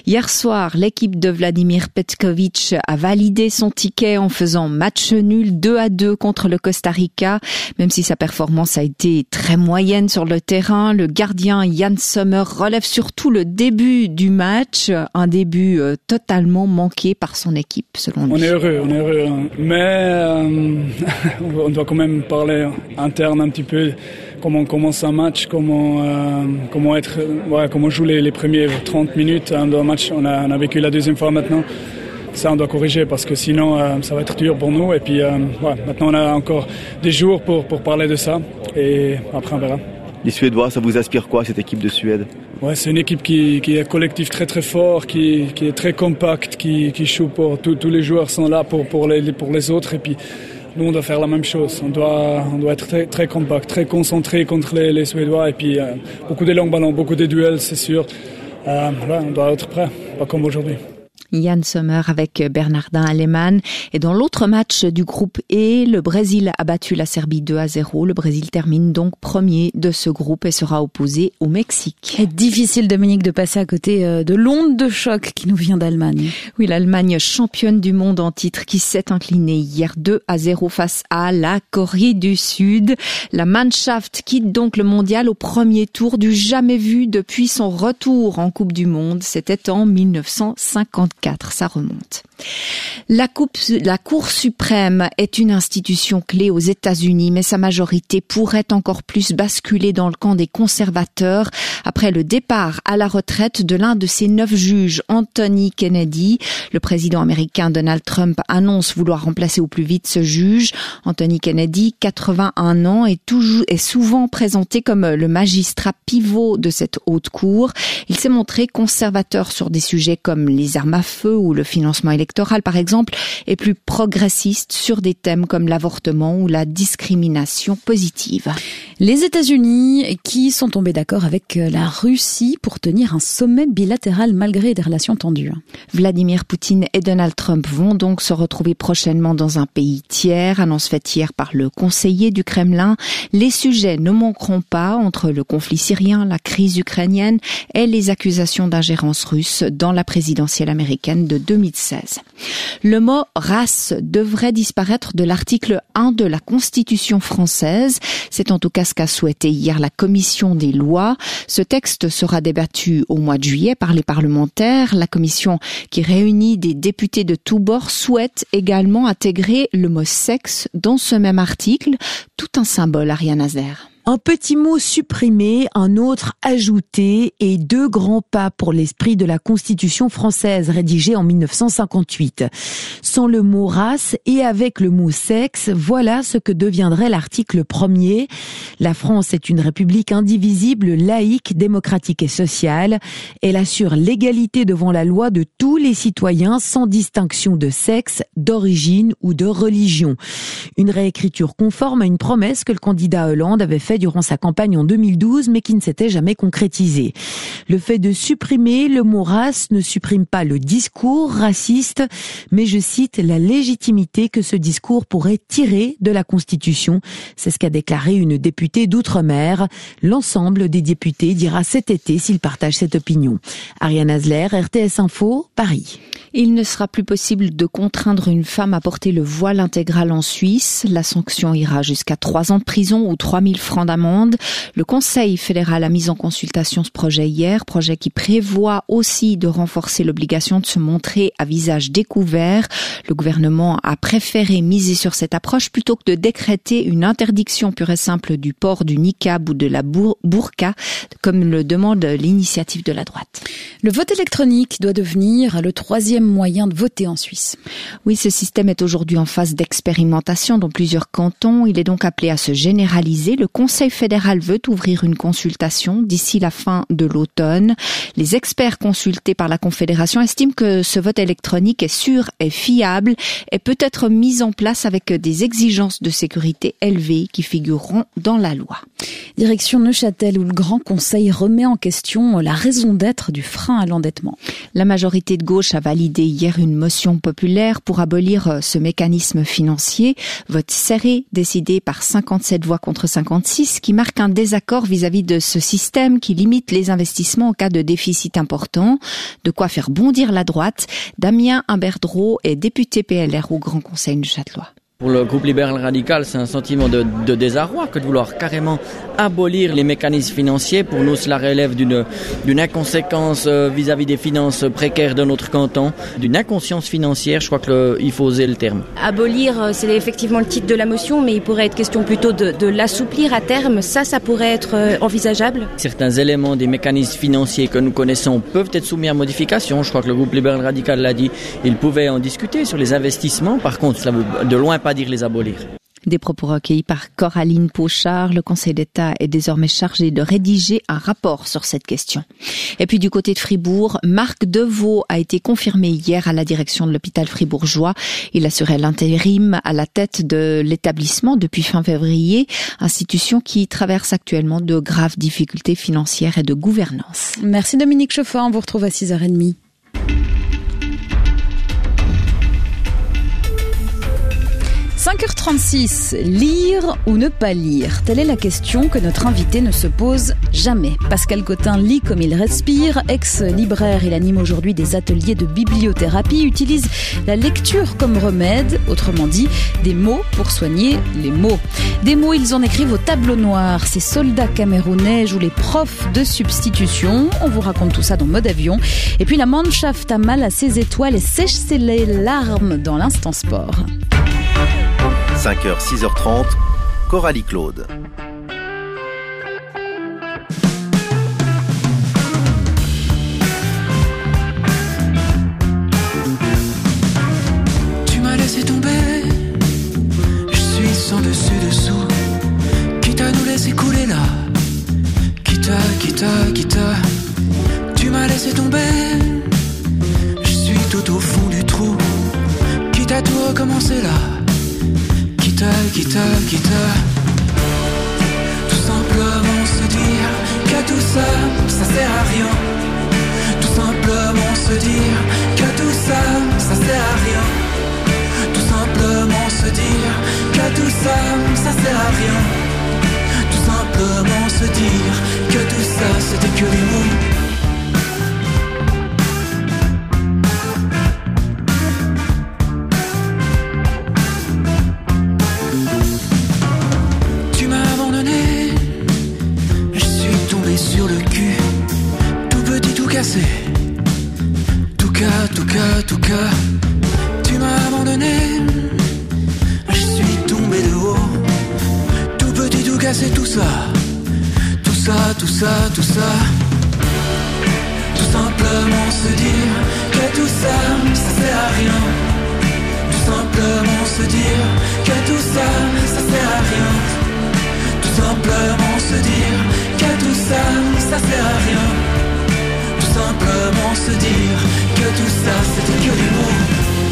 Speaker 22: Hier soir, l'équipe de Vladimir Petkovic a validé son ticket en faisant match nul deux à deux contre le Costa Rica. Même si sa performance a été très moyenne sur le terrain, le gardien Jan Sommer relève surtout le début du match, un début euh, totalement manqué par son équipe, selon lui.
Speaker 7: On est heureux, on est heureux, hein. mais euh, on doit quand même parler interne un petit peu. Comment on commence un match, comment euh, comment être, ouais, comment jouer les, les premiers trente minutes hein, dans un match. On a, on a vécu la deuxième fois maintenant. Ça, on doit corriger parce que sinon, euh, ça va être dur pour nous. Et puis, euh, ouais, maintenant, on a encore des jours pour pour parler de ça. Et après, on verra.
Speaker 6: Les Suédois, ça vous inspire quoi, cette équipe de Suède ?
Speaker 7: Ouais, c'est une équipe qui, qui est collectif très très fort, qui, qui est très compacte, qui, qui joue pour tous tous les joueurs sont là pour pour les pour les autres. Et puis nous, on doit faire la même chose. On doit, on doit être très, très compact, très concentré contre les, les Suédois. Et puis, euh, beaucoup de longs ballons, beaucoup de duels, c'est sûr. Euh, ouais, on doit être prêt, pas comme aujourd'hui.
Speaker 22: Jan Sommer avec Bernardin Aleman. Et dans l'autre match du groupe E, le Brésil a battu la Serbie deux à zéro. Le Brésil termine donc premier de ce groupe et sera opposé au Mexique.
Speaker 2: C'est difficile, Dominique, de passer à côté de l'onde de choc qui nous vient d'Allemagne.
Speaker 22: Oui, l'Allemagne championne du monde en titre qui s'est inclinée hier deux à zéro face à la Corée du Sud. La Mannschaft quitte donc le mondial au premier tour du jamais vu depuis son retour en Coupe du Monde. C'était en dix-neuf cent cinquante-quatre. Ça remonte. La, coupe, la Cour suprême est une institution clé aux États-Unis, mais sa majorité pourrait encore plus basculer dans le camp des conservateurs après le départ à la retraite de l'un de ses neuf juges, Anthony Kennedy. Le président américain Donald Trump annonce vouloir remplacer au plus vite ce juge. Anthony Kennedy, quatre-vingt-un ans, est, toujours, est souvent présenté comme le magistrat pivot de cette haute cour. Il s'est montré conservateur sur des sujets comme les armes à feu ou le financement électoral, par exemple, et plus progressiste sur des thèmes comme l'avortement ou la discrimination positive.
Speaker 2: Les États-Unis qui sont tombés d'accord avec la Russie pour tenir un sommet bilatéral malgré des relations tendues.
Speaker 22: Vladimir Poutine et Donald Trump vont donc se retrouver prochainement dans un pays tiers, annonce faite hier par le conseiller du Kremlin. Les sujets ne manqueront pas entre le conflit syrien, la crise ukrainienne et les accusations d'ingérence russe dans la présidentielle américaine de deux mille seize. Le mot race devrait disparaître de l'article un de la Constitution française. C'est en tout cas ce qu'a souhaité hier la commission des lois. Ce texte sera débattu au mois de juillet par les parlementaires. La commission qui réunit des députés de tous bords souhaite également intégrer le mot sexe dans ce même article. Tout un symbole, Ariane Azer.
Speaker 3: Un petit mot supprimé, un autre ajouté et deux grands pas pour l'esprit de la Constitution française rédigée en dix-neuf cent cinquante-huit. Sans le mot race et avec le mot sexe, voilà ce que deviendrait l'article premier. La France est une république indivisible, laïque, démocratique et sociale. Elle assure l'égalité devant la loi de tous les citoyens sans distinction de sexe, d'origine ou de religion. Une réécriture conforme à une promesse que le candidat Hollande avait faite durant sa campagne en deux mille douze, mais qui ne s'était jamais concrétisée. Le fait de supprimer le mot race ne supprime pas le discours raciste, mais je cite la légitimité que ce discours pourrait tirer de la Constitution. C'est ce qu'a déclaré une députée d'Outre-mer. L'ensemble des députés dira cet été s'ils partagent cette opinion. Ariane Azler, R T S Info, Paris.
Speaker 22: Il ne sera plus possible de contraindre une femme à porter le voile intégral en Suisse. La sanction ira jusqu'à trois ans de prison ou trois mille francs d'amende. Le Conseil fédéral a mis en consultation ce projet hier, projet qui prévoit aussi de renforcer l'obligation de se montrer à visage découvert. Le gouvernement a préféré miser sur cette approche plutôt que de décréter une interdiction pure et simple du port du niqab ou de la burqa, comme le demande l'initiative de la droite.
Speaker 2: Le vote électronique doit devenir le troisième moyen de voter en Suisse.
Speaker 22: Oui, ce système est aujourd'hui en phase d'expérimentation dans plusieurs cantons. Il est donc appelé à se généraliser. Le Conseil fédéral veut ouvrir une consultation d'ici la fin de l'automne. Les experts consultés par la Confédération estiment que ce vote électronique est sûr et fiable et peut être mis en place avec des exigences de sécurité élevées qui figureront dans la loi.
Speaker 2: Direction Neuchâtel où le Grand Conseil remet en question la raison d'être du frein à l'endettement.
Speaker 22: La majorité de gauche a validé validé hier une motion populaire pour abolir ce mécanisme financier. Vote serré, décidé par cinquante-sept voix contre cinquante-six, qui marque un désaccord vis-à-vis de ce système qui limite les investissements en cas de déficit important. De quoi faire bondir la droite. Damien Imberdreau est député P L R au Grand Conseil du Châtelois.
Speaker 4: Pour le groupe libéral radical, c'est un sentiment de, de désarroi que de vouloir carrément abolir les mécanismes financiers. Pour nous, cela relève d'une, d'une inconséquence vis-à-vis des finances précaires de notre canton, d'une inconscience financière. Je crois qu'il faut oser le terme.
Speaker 5: Abolir, c'est effectivement le titre de la motion, mais il pourrait être question plutôt de, de l'assouplir à terme. Ça, ça pourrait être envisageable.
Speaker 4: Certains éléments des mécanismes financiers que nous connaissons peuvent être soumis à modification. Je crois que le groupe libéral radical l'a dit. Il pouvait en discuter sur les investissements. Par contre, cela veut de loin pas dire les abolir.
Speaker 22: Des propos recueillis par Coraline Pochard. Le Conseil d'État est désormais chargé de rédiger un rapport sur cette question. Et puis du côté de Fribourg, Marc Deveau a été confirmé hier à la direction de l'hôpital fribourgeois. Il assurait l'intérim à la tête de l'établissement depuis fin février, institution qui traverse actuellement de graves difficultés financières et de gouvernance.
Speaker 2: Merci Dominique Chauffin, on vous retrouve à six heures trente. cinq heures trente-six, lire ou ne pas lire? Telle est la question que notre invité ne se pose jamais. Pascal Cotin lit comme il respire. Ex-libraire, il anime aujourd'hui des ateliers de bibliothérapie, utilise la lecture comme remède, autrement dit, des mots pour soigner les mots. Des mots, ils en écrivent au tableau noir. Ces soldats camerounais jouent les profs de substitution. On vous raconte tout ça dans Mode Avion. Et puis la Mannschaft a mal à ses étoiles et sèche ses larmes dans l'instant sport.
Speaker 23: cinq heures, six heures trente, Coralie Claude.
Speaker 24: Tu m'as laissé tomber, je suis sans dessus dessous, quitte à nous laisser couler là, quitte à, quitte à, quitte à. Tu m'as laissé tomber, je suis tout au fond du trou, quitte à tout recommencer là. Quitte, quitte, quitte. Tout simplement se dire que tout ça, ça sert à rien. Tout simplement se dire que tout ça, ça sert à rien. Tout simplement se dire que tout ça, ça sert à rien. Tout simplement se dire que tout ça, c'était que des mots. Sur le cul, tout petit, tout cassé. Tout cas, tout cas, tout cas. Tu m'as abandonné, je suis tombé de haut. Tout petit, tout cassé, tout ça. Tout ça, tout ça, tout ça. Tout simplement se dire que tout ça, ça sert à rien. Tout simplement se dire que tout ça, ça sert à rien. Tout simplement se dire que tout ça, ça sert à rien. Tout simplement se dire que tout ça, c'était que des mots.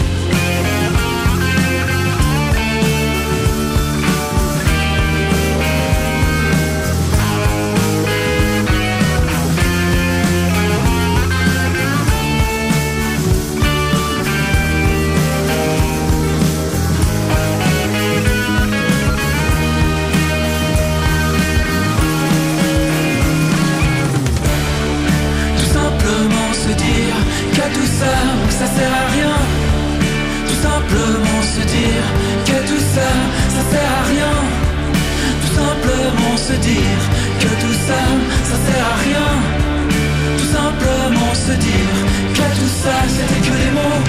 Speaker 24: Ça sert à rien. Tout simplement se dire que tout ça, ça sert à rien. Tout simplement se dire que tout ça, ça sert à rien. Tout simplement se dire que tout ça, c'était que des mots.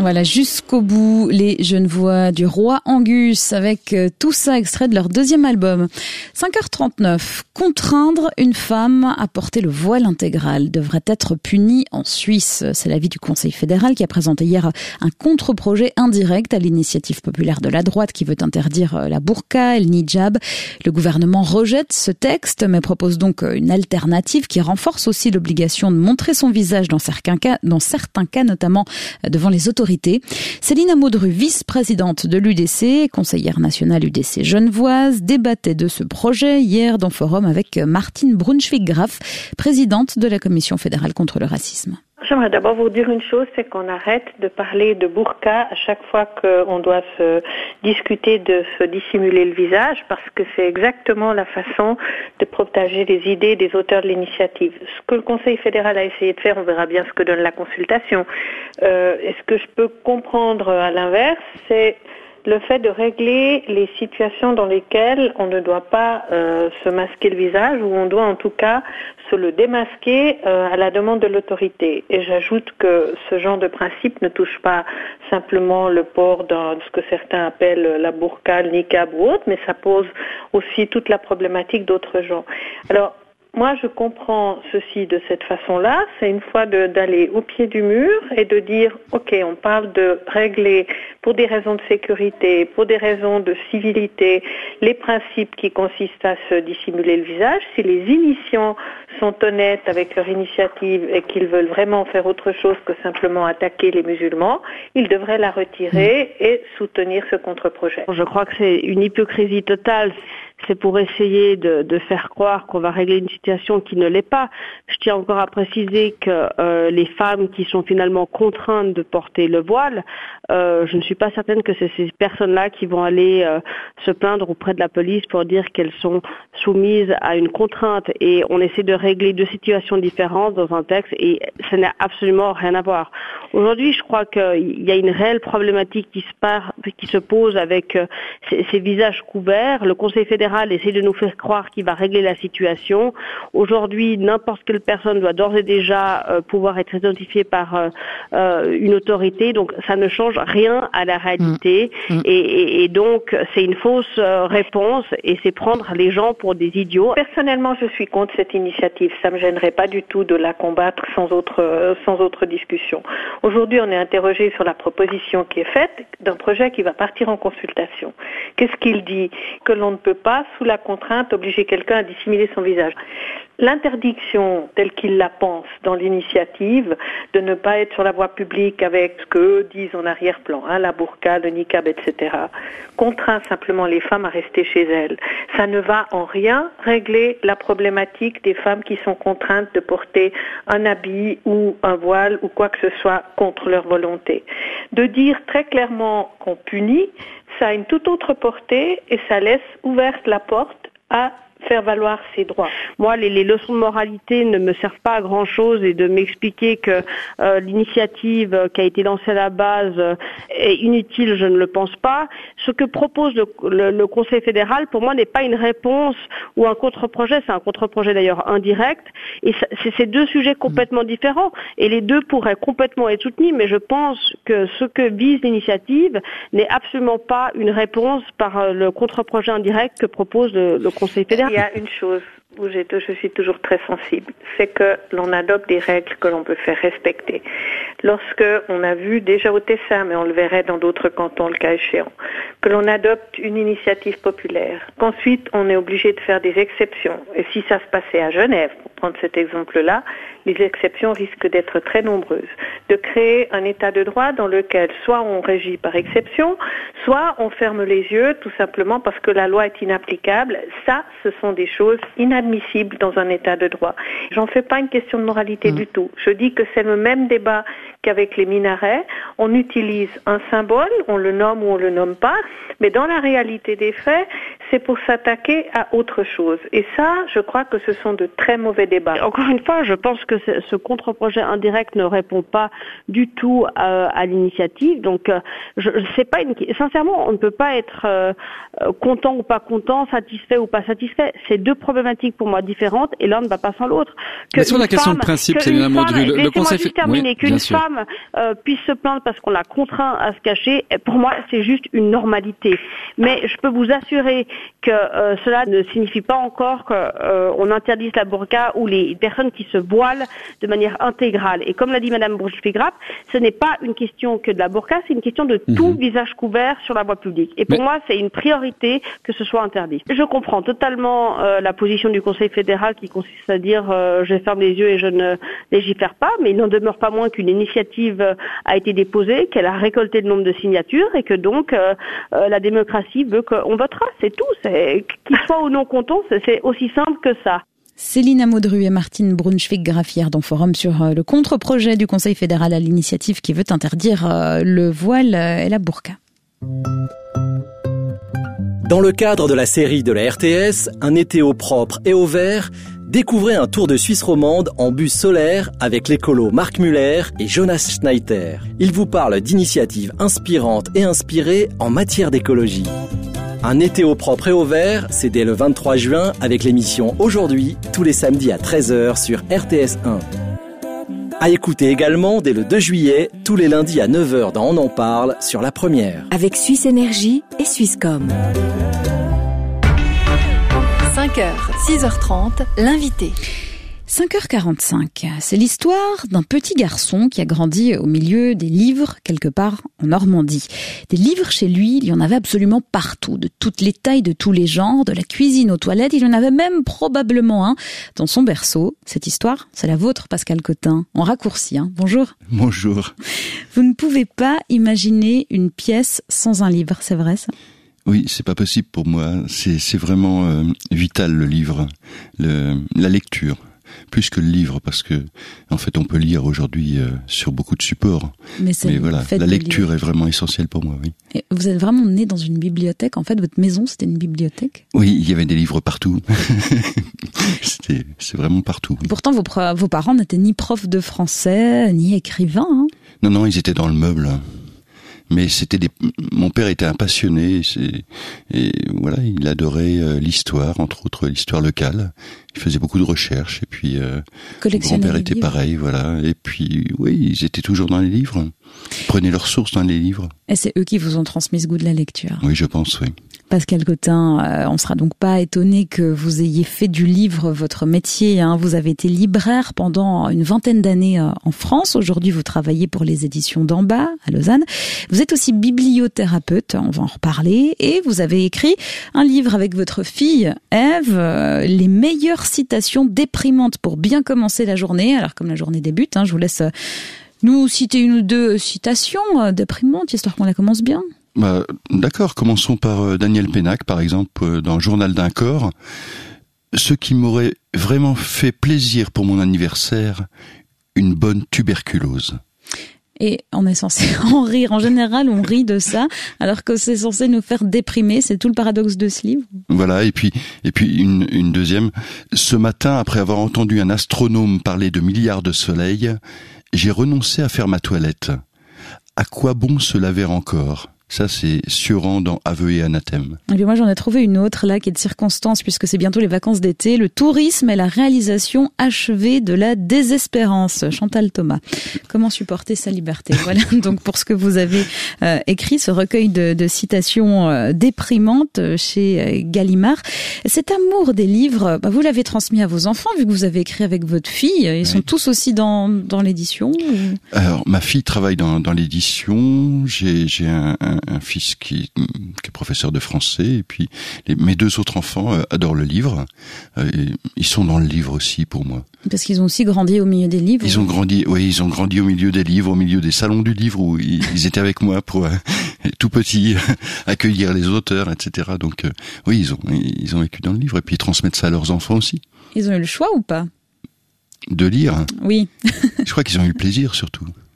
Speaker 2: Voilà, jusqu'au bout, les jeunes voix du roi Angus, avec tout ça extrait de leur deuxième album. cinq heures trente-neuf. Contraindre une femme à porter le voile intégral devrait être puni en Suisse. C'est l'avis du Conseil fédéral qui a présenté hier un contre-projet indirect à l'initiative populaire de la droite qui veut interdire la burqa et le hijab. Le gouvernement rejette ce texte, mais propose donc une alternative qui renforce aussi l'obligation de montrer son visage dans certains cas, dans certains cas notamment devant les autorités. Céline Amaudru, vice-présidente de l'U D C, conseillère nationale U D C genevoise, débattait de ce projet hier dans Forum avec Martine Brunschwig-Graf, présidente de la Commission fédérale contre le racisme.
Speaker 8: J'aimerais d'abord vous dire une chose, c'est qu'on arrête de parler de burqa à chaque fois qu'on doit se discuter de se dissimuler le visage, parce que c'est exactement la façon de propager les idées des auteurs de l'initiative. Ce que le Conseil fédéral a essayé de faire, on verra bien ce que donne la consultation. Euh, et ce que je peux comprendre à l'inverse, c'est le fait de régler les situations dans lesquelles on ne doit pas euh, se masquer le visage, ou on doit en tout cas se le démasquer euh, à la demande de l'autorité. Et j'ajoute que ce genre de principe ne touche pas simplement le port de ce que certains appellent la burqa, le niqab ou autre, mais ça pose aussi toute la problématique d'autres gens. Alors, moi, je comprends ceci de cette façon-là. C'est une fois de, d'aller au pied du mur et de dire, OK, on parle de régler pour des raisons de sécurité, pour des raisons de civilité, les principes qui consistent à se dissimuler le visage. Si les initiants sont honnêtes avec leur initiative et qu'ils veulent vraiment faire autre chose que simplement attaquer les musulmans, ils devraient la retirer et soutenir ce contre-projet.
Speaker 9: Je crois que c'est une hypocrisie totale. C'est pour essayer de, de faire croire qu'on va régler une situation qui ne l'est pas. Je tiens encore à préciser que euh, les femmes qui sont finalement contraintes de porter le voile, euh, je ne suis pas certaine que c'est ces personnes-là qui vont aller euh, se plaindre auprès de la police pour dire qu'elles sont soumises à une contrainte. Et on essaie de régler deux situations différentes dans un texte et ça n'a absolument rien à voir. Aujourd'hui, je crois qu'il y a une réelle problématique qui se, part, qui se pose avec euh, ces, ces visages couverts. Le Conseil fédéral essaie de nous faire croire qu'il va régler la situation. Aujourd'hui, n'importe quelle personne doit d'ores et déjà euh, pouvoir être identifiée par euh, euh, une autorité, donc ça ne change rien à la réalité. Mmh. Mmh. Et, et, et donc, c'est une fausse euh, réponse et c'est prendre les gens pour des idiots.
Speaker 8: Personnellement, je suis contre cette initiative. Ça me gênerait pas du tout de la combattre sans autre, euh, sans autre discussion. Aujourd'hui, on est interrogé sur la proposition qui est faite d'un projet qui va partir en consultation. Qu'est-ce qu'il dit? Que l'on ne peut pas, sous la contrainte, obliger quelqu'un à dissimuler son visage. L'interdiction, telle qu'il la pense dans l'initiative, de ne pas être sur la voie publique avec ce qu'eux disent en arrière-plan, hein, la burqa, le niqab, et cetera, contraint simplement les femmes à rester chez elles. Ça ne va en rien régler la problématique des femmes qui sont contraintes de porter un habit ou un voile ou quoi que ce soit contre leur volonté. De dire très clairement qu'on punit, ça a une toute autre portée et ça laisse ouverte la porte à faire valoir ses droits.
Speaker 9: Moi, les, les leçons de moralité ne me servent pas à grand-chose et de m'expliquer que euh, l'initiative euh, qui a été lancée à la base euh, est inutile, je ne le pense pas. Ce que propose le, le, le Conseil fédéral, pour moi, n'est pas une réponse ou un contre-projet. C'est un contre-projet d'ailleurs indirect. Et ça, c'est, c'est deux sujets complètement différents. Et les deux pourraient complètement être soutenus, mais je pense que ce que vise l'initiative n'est absolument pas une réponse par euh, le contre-projet indirect que propose le, le Conseil fédéral.
Speaker 8: Il y a une chose où je suis toujours très sensible, c'est que l'on adopte des règles que l'on peut faire respecter. Lorsque on a vu déjà au Tessin, mais on le verrait dans d'autres cantons le cas échéant, que l'on adopte une initiative populaire, qu'ensuite on est obligé de faire des exceptions. Et si ça se passait à Genève, pour prendre cet exemple-là, les exceptions risquent d'être très nombreuses. De créer un état de droit dans lequel soit on régit par exception, soit on ferme les yeux tout simplement parce que la loi est inapplicable. Ça, ce sont des choses inadmissibles dans un état de droit. J'en fais pas une question de moralité mmh. du tout. Je dis que c'est le même débat qu'avec les minarets. On utilise un symbole, on le nomme ou on le nomme pas, mais dans la réalité des faits, c'est pour s'attaquer à autre chose. Et ça, je crois que ce sont de très mauvais débats.
Speaker 9: Encore une fois, je pense que ce contre-projet indirect ne répond pas du tout à, à l'initiative. Donc, euh, je, c'est pas une, sincèrement, on ne peut pas être euh, content ou pas content, satisfait ou pas satisfait. C'est deux problématiques pour moi différentes et l'un ne va pas sans l'autre. Que
Speaker 10: Mais sur la question
Speaker 9: femme,
Speaker 10: de principe,
Speaker 9: que
Speaker 10: Céline Maudru,
Speaker 9: le,
Speaker 10: le conseil
Speaker 9: juste terminer,
Speaker 10: oui,
Speaker 9: qu'une femme euh, puisse se plaindre parce qu'on l'a contraint à se cacher, pour moi, c'est juste une normalité. Mais je peux vous assurer que euh, cela ne signifie pas encore qu'on euh, interdise la burqa ou les personnes qui se voilent de manière intégrale. Et comme l'a dit Madame Brunschwig-Rapp, ce n'est pas une question que de la burqa, c'est une question de tout mmh. visage couvert sur la voie publique. Et pour Mais... moi, c'est une priorité que ce soit interdit. Je comprends totalement euh, la position du Conseil fédéral qui consiste à dire euh, je ferme les yeux et je ne légifère pas, mais il n'en demeure pas moins qu'une initiative euh, a été déposée, qu'elle a récolté le nombre de signatures et que donc euh, euh, la démocratie veut qu'on votera. C'est tout. C'est, qu'il soit ou non content, c'est, c'est aussi simple que ça.
Speaker 2: Céline Maudru et Martine Brunschwig-Graff hier dans Forum sur le contre-projet du Conseil fédéral à l'initiative qui veut interdire le voile et la burqa.
Speaker 1: Dans le cadre de la série de la R T S, Un été au propre et au vert, découvrez un tour de Suisse romande en bus solaire avec l'écolo Marc Muller et Jonas Schneider. Ils vous parlent d'initiatives inspirantes et inspirées en matière d'écologie. Un été au propre et au vert, c'est dès le vingt-trois juin avec l'émission Aujourd'hui, tous les samedis à treize heures sur R T S un. À écouter également dès le deux juillet, tous les lundis à neuf heures dans On en parle sur La Première.
Speaker 20: Avec Suisse Énergie et Swisscom. cinq heures, six heures trente, l'invité.
Speaker 2: cinq heures quarante-cinq, c'est l'histoire d'un petit garçon qui a grandi au milieu des livres, quelque part en Normandie. Des livres chez lui, il y en avait absolument partout, de toutes les tailles, de tous les genres, de la cuisine aux toilettes, il y en avait même probablement un dans son berceau. Cette histoire, c'est la vôtre, Pascal Cotin, en raccourci. Hein. Bonjour.
Speaker 12: Bonjour.
Speaker 2: Vous ne pouvez pas imaginer une pièce sans un livre, c'est vrai ça ?
Speaker 12: Oui, c'est pas possible pour moi. C'est, c'est vraiment euh, vital le livre, le, la lecture. Plus que le livre, parce que en fait on peut lire aujourd'hui euh, sur beaucoup de supports. Mais, Mais voilà, la lecture est vraiment essentielle pour moi, oui.
Speaker 2: Et vous êtes vraiment né dans une bibliothèque, en fait, votre maison c'était une bibliothèque ?
Speaker 12: Oui, il y avait des livres partout. C'était, c'est vraiment partout.
Speaker 2: Pourtant vos, vos parents n'étaient ni profs de français, ni écrivains. Hein ?
Speaker 12: Non, non, ils étaient dans le meuble. Mais c'était des... mon père était un passionné, c'est... et voilà, il adorait euh, l'histoire, entre autres l'histoire locale. Il faisait beaucoup de recherches, et puis euh, mon grand-père était livres. Pareil, voilà. Et puis, oui, ils étaient toujours dans les livres. Ils prenaient leurs sources dans les livres.
Speaker 2: Et c'est eux qui vous ont transmis ce goût de la lecture.
Speaker 12: Oui, je pense, oui.
Speaker 2: Pascal Cotin, euh, on sera donc pas étonné que vous ayez fait du livre votre métier. Hein. Vous avez été libraire pendant une vingtaine d'années euh, en France. Aujourd'hui, vous travaillez pour les éditions d'en bas à Lausanne. Vous êtes aussi bibliothérapeute, on va en reparler. Et vous avez écrit un livre avec votre fille Ève, euh, les meilleures citations déprimantes pour bien commencer la journée. Alors comme la journée débute, hein, je vous laisse euh, nous citer une ou deux citations euh, déprimantes, histoire qu'on la commence bien.
Speaker 12: Bah, d'accord, commençons par euh, Daniel Pénac, par exemple, euh, dans Journal d'un corps. Ce qui m'aurait vraiment fait plaisir pour mon anniversaire, une bonne tuberculose.
Speaker 2: Et on est censé en rire. En général, on rit de ça, alors que c'est censé nous faire déprimer. C'est tout le paradoxe de ce livre.
Speaker 12: Voilà, et puis, et puis une, une deuxième. Ce matin, après avoir entendu un astronome parler de milliards de soleils, j'ai renoncé à faire ma toilette. À quoi bon se laver encore ? Ça, c'est Sioran dans Aveu et Anathème.
Speaker 2: Et puis moi, j'en ai trouvé une autre, là, qui est de circonstance, puisque c'est bientôt les vacances d'été. Le tourisme est la réalisation achevée de la désespérance. Chantal Thomas. Comment supporter sa liberté? Voilà, donc, pour ce que vous avez euh, écrit, ce recueil de, de citations euh, déprimantes chez euh, Gallimard. Cet amour des livres, bah, vous l'avez transmis à vos enfants, vu que vous avez écrit avec votre fille. Ils oui. sont tous aussi dans, dans l'édition ou...
Speaker 12: Alors, ma fille travaille dans, dans l'édition. J'ai, j'ai un, un un fils qui, qui est professeur de français, et puis les, mes deux autres enfants euh, adorent le livre. Euh, ils sont dans le livre aussi pour moi.
Speaker 2: Parce qu'ils ont aussi grandi au milieu des livres.
Speaker 12: Ils ont grandi, oui, ils ont grandi au milieu des livres, au milieu des salons du livre où ils, ils étaient avec moi pour euh, tout petit accueillir les auteurs, et cetera. Donc euh, oui, ils ont ils ont vécu dans le livre et puis ils transmettent ça à leurs enfants aussi.
Speaker 2: Ils ont eu le choix ou pas?
Speaker 12: De lire?
Speaker 2: Oui.
Speaker 12: Je crois qu'ils ont eu le plaisir surtout.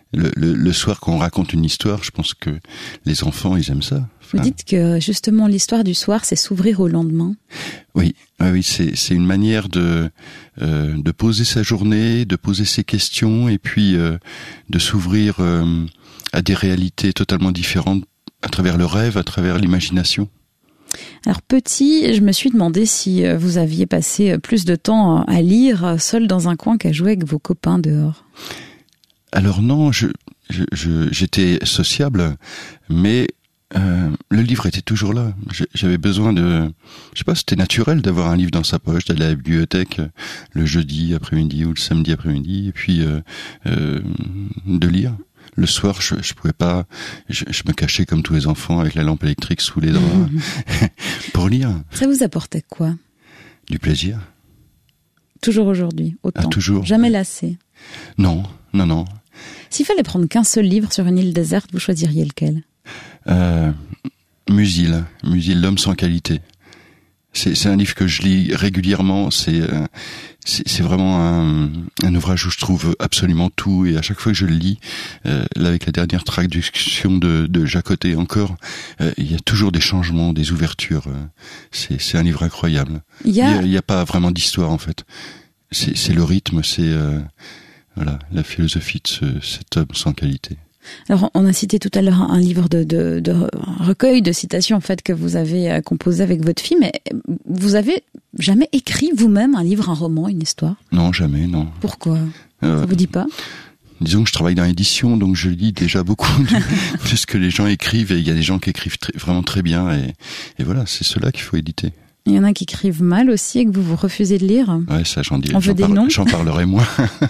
Speaker 12: le, le, le soir qu'on raconte une histoire, je pense que les enfants, ils aiment ça. Enfin,
Speaker 2: vous dites que justement l'histoire du soir, c'est s'ouvrir au lendemain.
Speaker 12: Oui, oui, c'est c'est une manière de euh, de poser sa journée, de poser ses questions, et puis euh, de s'ouvrir euh, à des réalités totalement différentes à travers le rêve, à travers l'imagination.
Speaker 2: Alors petit, je me suis demandé si vous aviez passé plus de temps à lire seul dans un coin qu'à jouer avec vos copains dehors.
Speaker 12: Alors non, je, je, je j'étais sociable, mais euh, le livre était toujours là. J'avais besoin de, je sais pas, c'était naturel d'avoir un livre dans sa poche, d'aller à la bibliothèque le jeudi après-midi ou le samedi après-midi, et puis euh, euh, de lire. Le soir, je, je pouvais pas, je, je me cachais comme tous les enfants avec la lampe électrique sous les draps pour lire.
Speaker 2: Ça vous apportait quoi?
Speaker 12: Du plaisir.
Speaker 2: Toujours aujourd'hui, autant.
Speaker 12: Ah, toujours.
Speaker 2: Jamais lassé.
Speaker 12: Non, non, non.
Speaker 2: S'il fallait prendre qu'un seul livre sur une île déserte, vous choisiriez lequel?
Speaker 12: euh, Musil, Musil, l'homme sans qualité. C'est, c'est un livre que je lis régulièrement. C'est, euh, c'est, c'est vraiment un, un ouvrage où je trouve absolument tout. Et à chaque fois que je le lis, euh, là avec la dernière traduction de, de Jacotet encore, euh, il y a toujours des changements, des ouvertures. Euh, c'est, c'est un livre incroyable. Il y a, il y a pas vraiment d'histoire en fait. C'est, c'est le rythme, c'est euh, voilà la philosophie de ce, cet homme sans qualité.
Speaker 2: Alors, on a cité tout à l'heure un livre de, de, de un recueil de citations en fait que vous avez composé avec votre fille, mais vous avez jamais écrit vous-même un livre, un roman, une histoire?
Speaker 12: Non, jamais, non.
Speaker 2: Pourquoi?
Speaker 12: euh,
Speaker 2: Ça vous dit pas?
Speaker 12: Disons que je travaille dans l'édition, donc je lis déjà beaucoup de, de ce que les gens écrivent, et il y a des gens qui écrivent très, vraiment très bien, et, et voilà, c'est cela qu'il faut éditer.
Speaker 2: Il y en a qui écrivent mal aussi et que vous vous refusez de lire.
Speaker 12: Ouais, ça j'en dis.
Speaker 2: On veut
Speaker 12: j'en,
Speaker 2: des
Speaker 12: parle,
Speaker 2: noms.
Speaker 12: J'en parlerai moins.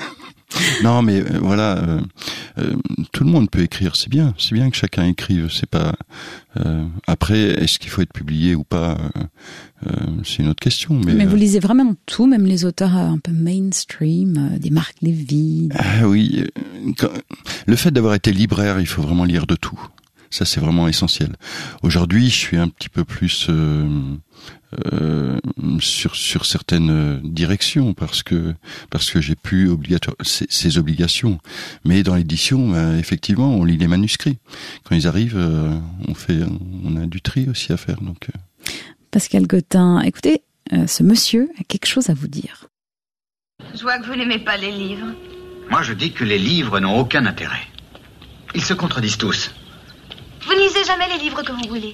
Speaker 12: Non, mais euh, voilà, euh, euh, tout le monde peut écrire, c'est bien, c'est bien que chacun écrive. C'est pas. Euh, après, est-ce qu'il faut être publié ou pas euh, euh, c'est une autre question. Mais,
Speaker 2: mais vous
Speaker 12: euh,
Speaker 2: lisez vraiment tout, même les auteurs un peu mainstream, euh, des Marc Lévy.
Speaker 12: Ah oui, euh, quand, le fait d'avoir été libraire, il faut vraiment lire de tout. Ça, c'est vraiment essentiel. Aujourd'hui, je suis un petit peu plus euh, euh, sur sur certaines directions parce que parce que j'ai plus obligatoire ces, ces obligations. Mais dans l'édition, bah, effectivement, on lit les manuscrits. Quand ils arrivent, euh, on fait, on a du tri aussi à faire. Donc. Euh...
Speaker 2: Pascal Gottin, écoutez, euh, ce monsieur a quelque chose à vous dire.
Speaker 10: Je vois que vous n'aimez pas les livres.
Speaker 11: Moi, je dis que les livres n'ont aucun intérêt. Ils se contredisent tous.
Speaker 10: Vous ne lisez jamais les livres que vous voulez.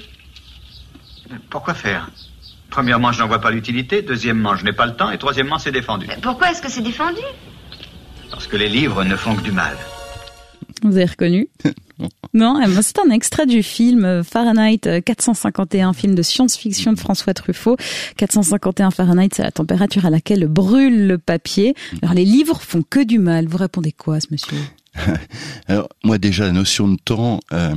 Speaker 11: Pourquoi faire? Premièrement, je n'en vois pas l'utilité. Deuxièmement, je n'ai pas le temps. Et troisièmement, c'est défendu.
Speaker 10: Mais pourquoi est-ce que c'est défendu?
Speaker 11: Parce que les livres ne font que du mal.
Speaker 2: Vous avez reconnu? Non, c'est un extrait du film Fahrenheit quatre cent cinquante et un, film de science-fiction de François Truffaut. quatre cent cinquante et un Fahrenheit, c'est la température à laquelle brûle le papier. Alors les livres font que du mal. Vous répondez quoi à ce monsieur?
Speaker 12: Alors moi déjà la notion de temps, euh,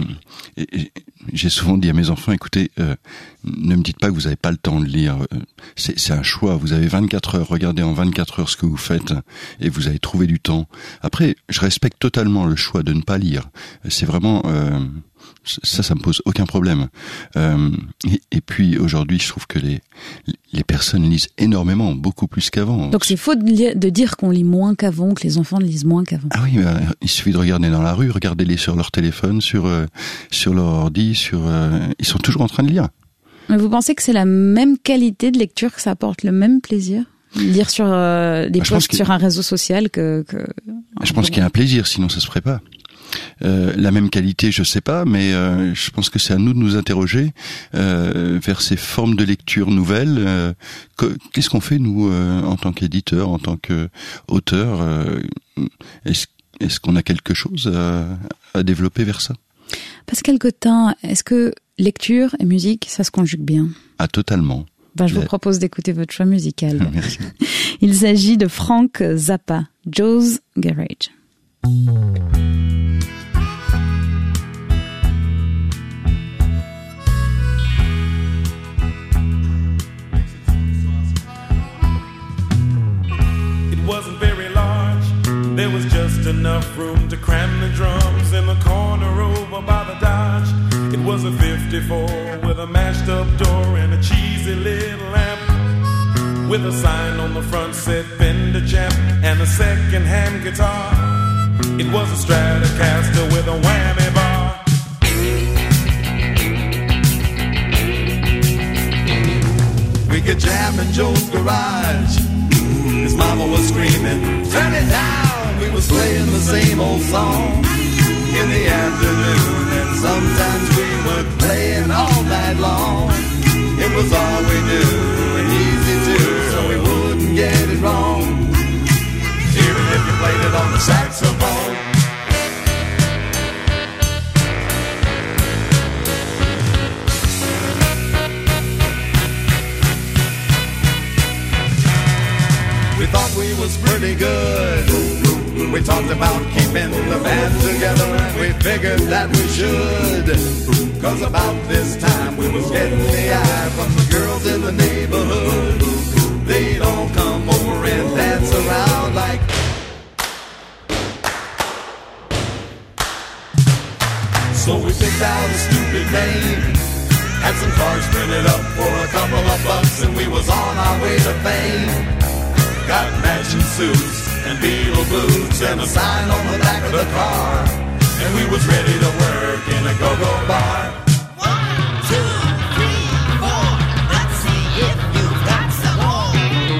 Speaker 12: j'ai souvent dit à mes enfants, écoutez, euh, ne me dites pas que vous n'avez pas le temps de lire, c'est, c'est un choix, vous avez vingt-quatre heures, regardez en vingt-quatre heures ce que vous faites et vous avez trouvé du temps. Après, je respecte totalement le choix de ne pas lire, c'est vraiment... Euh, ça, ça me pose aucun problème. Euh, et, et puis aujourd'hui, je trouve que les les personnes lisent énormément, beaucoup plus qu'avant.
Speaker 2: Donc c'est faux de, li- de dire qu'on lit moins qu'avant, que les enfants lisent moins qu'avant.
Speaker 12: Ah oui, bah, il suffit de regarder dans la rue, regardez-les sur leur téléphone, sur euh, sur leur ordi, sur euh, ils sont toujours en train de lire.
Speaker 2: Mais vous pensez que c'est la même qualité de lecture, que ça apporte le même plaisir? Lire sur euh, des bah, posts sur un réseau social que... que...
Speaker 12: Je pense qu'il y a un plaisir, sinon ça se ferait pas. Euh, la même qualité, je sais pas, mais euh, je pense que c'est à nous de nous interroger euh, vers ces formes de lecture nouvelles. Euh, que, qu'est-ce qu'on fait nous euh, en tant qu'éditeur, en tant qu'auteur euh, est-ce, est-ce qu'on a quelque chose à, à développer vers ça?
Speaker 2: Pascal Gottin, est-ce que lecture et musique, ça se conjugue bien?
Speaker 12: Ah, totalement.
Speaker 2: Ben, je vous propose d'écouter votre choix musical.
Speaker 12: Merci.
Speaker 2: Il s'agit de Frank Zappa, Joe's Garage.
Speaker 13: Wasn't very large. There was just enough room to cram the drums in the corner over by the Dodge. It was a fifty-four with a mashed up door and a cheesy little lamp, with a sign on the front said Fender Champ and a second-hand guitar. It was a Stratocaster with a whammy bar. We could jam in Joe's garage. His mama was screaming, turn it down. We was playing the same old song in the afternoon, and sometimes we were playing all night long. It was all we knew, and easy too, so we wouldn't get it wrong, even if you played it on the saxophone. We thought we was pretty good. We talked about keeping the band together, and we figured that we should. Cause about this time we was getting the eye from the girls in the neighborhood. They'd all come over and dance around like. So we picked out a stupid name, had some cards printed up for a couple of bucks, and we was on our way to fame. Got matching suits and Beatle boots and a sign on the back of the car, and we was ready to work in a go-go bar. One, two, three, four, let's see if you've got some more.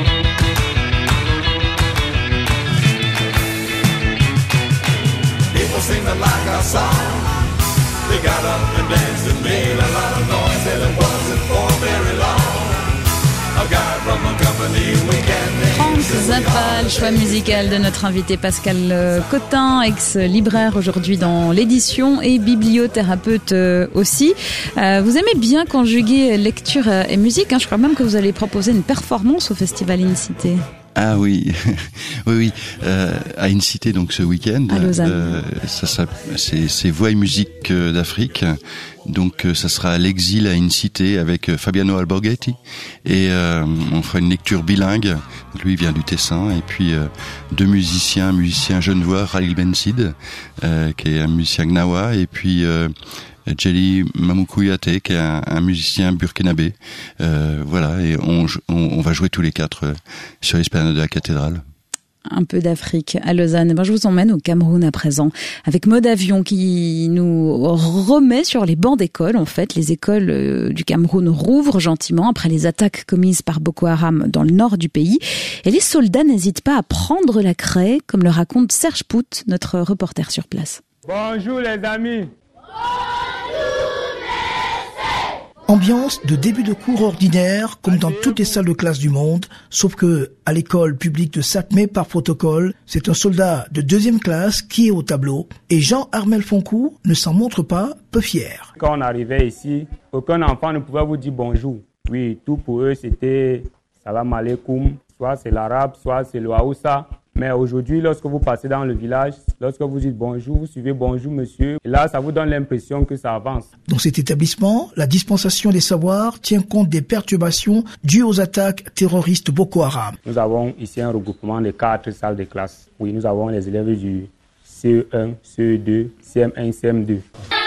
Speaker 13: People seemed to like our song. They got up and danced and made a lot of noise, and it wasn't for very long. A guy from a company we can't name.
Speaker 2: Franck Zappa, le choix musical de notre invité Pascal Cotin, ex-libraire aujourd'hui dans l'édition et bibliothérapeute aussi. Euh, vous aimez bien conjuguer lecture et musique, hein. Je crois même que vous allez proposer une performance au Festival In-Cité.
Speaker 12: Ah oui, oui, oui, euh, à In-Cité donc ce week-end.
Speaker 2: À Lausanne.
Speaker 12: Euh, ça, ça, c'est, c'est Voix et musique d'Afrique. Donc ça sera à l'exil à In-Cité avec Fabiano Alborghetti et euh, on fera une lecture bilingue. Lui il vient du Tessin, et puis euh, deux musiciens, musicien genevois, Khalil Bensid, euh, qui est un musicien gnawa, et puis euh, Jelly Mamoukouyate, qui est un, un musicien burkinabé. Euh, voilà, et on, on, on va jouer tous les quatre euh, sur l'esplanade de la cathédrale.
Speaker 2: Un peu d'Afrique à Lausanne. Ben, je vous emmène au Cameroun à présent avec Maud Avion qui nous remet sur les bancs d'école. En fait, les écoles du Cameroun rouvrent gentiment après les attaques commises par Boko Haram dans le nord du pays. Et les soldats n'hésitent pas à prendre la craie, comme le raconte Serge Pout, notre reporter sur place.
Speaker 14: Bonjour les amis.
Speaker 15: Ambiance de début de cours ordinaire, comme dans toutes les salles de classe du monde, sauf que, à l'école publique de Satmé par protocole, c'est un soldat de deuxième classe qui est au tableau, et Jean-Armel Foncou ne s'en montre pas peu fier.
Speaker 14: Quand on arrivait ici, aucun enfant ne pouvait vous dire bonjour. Oui, tout pour eux c'était salam alaikum, soit c'est l'arabe, soit c'est le haoussa. Mais aujourd'hui, lorsque vous passez dans le village, lorsque vous dites bonjour, vous suivez bonjour monsieur, et là, ça vous donne l'impression que ça avance.
Speaker 15: Dans cet établissement, la dispensation des savoirs tient compte des perturbations dues aux attaques terroristes Boko Haram.
Speaker 14: Nous avons ici un regroupement de quatre salles de classe. Oui, nous avons les élèves du C E un, C E deux, C M un, C M deux.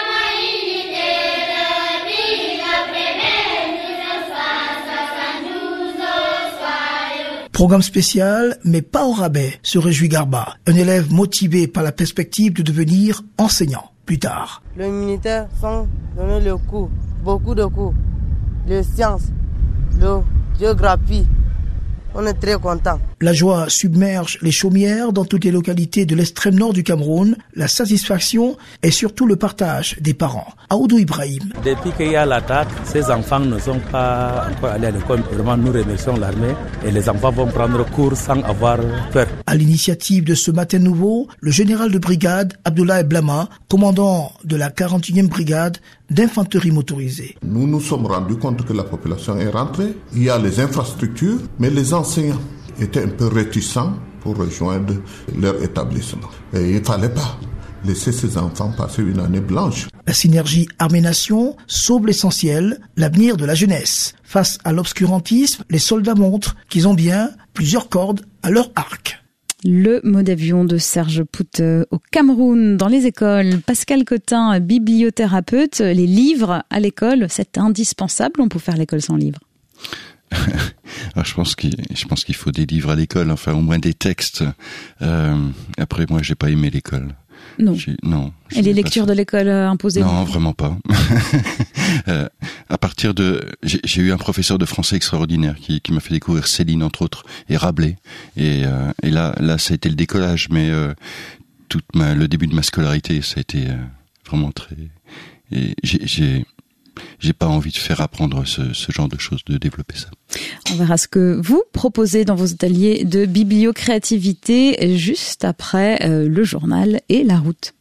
Speaker 15: Programme spécial, mais pas au rabais, se réjouit Garba, un élève motivé par la perspective de devenir enseignant plus tard.
Speaker 18: Les militaires sont donnés le cours, beaucoup de cours, les sciences, la géographie. On est très contents.
Speaker 15: La joie submerge les chaumières dans toutes les localités de l'extrême nord du Cameroun. La satisfaction est surtout le partage des parents. Aoudou Ibrahim.
Speaker 19: Depuis qu'il y a l'attaque, ces enfants ne sont pas encore allés à l'école. Vraiment, nous remercions l'armée et les enfants vont prendre cours sans avoir peur.
Speaker 15: À l'initiative de ce matin nouveau, le général de brigade Abdoulaye Blama, commandant de la quarante et unième brigade d'infanterie motorisée.
Speaker 25: Nous nous sommes rendus compte que la population est rentrée. Il y a les infrastructures, mais les enseignants étaient un peu réticents pour rejoindre leur établissement. Et il ne fallait pas laisser ces enfants passer une année blanche.
Speaker 15: La synergie armée-nation sauve l'essentiel, l'avenir de la jeunesse. Face à l'obscurantisme, les soldats montrent qu'ils ont bien plusieurs cordes à leur arc.
Speaker 2: Le mot d'avion de Serge Pout au Cameroun, dans les écoles. Pascal Cotin, bibliothérapeute. Les livres à l'école, c'est indispensable. On peut faire l'école sans livres.
Speaker 12: Alors, je pense qu'il, je pense qu'il faut des livres à l'école, enfin au moins des textes. Euh, après, moi, j'ai pas aimé l'école.
Speaker 2: Non.
Speaker 12: J'ai, non.
Speaker 2: Et les lectures de l'école euh, imposées?
Speaker 12: Non, vraiment pas. euh, à partir de, j'ai, j'ai eu un professeur de français extraordinaire qui, qui m'a fait découvrir Céline entre autres et Rabelais. Et, euh, et là, là, ça a été le décollage. Mais euh, toute ma, le début de ma scolarité, ça a été euh, vraiment très. Et j'ai, j'ai, j'ai pas envie de faire apprendre ce, ce genre de choses, de développer ça.
Speaker 2: On verra ce que vous proposez dans vos ateliers de bibliocréativité juste après euh, le journal et la route.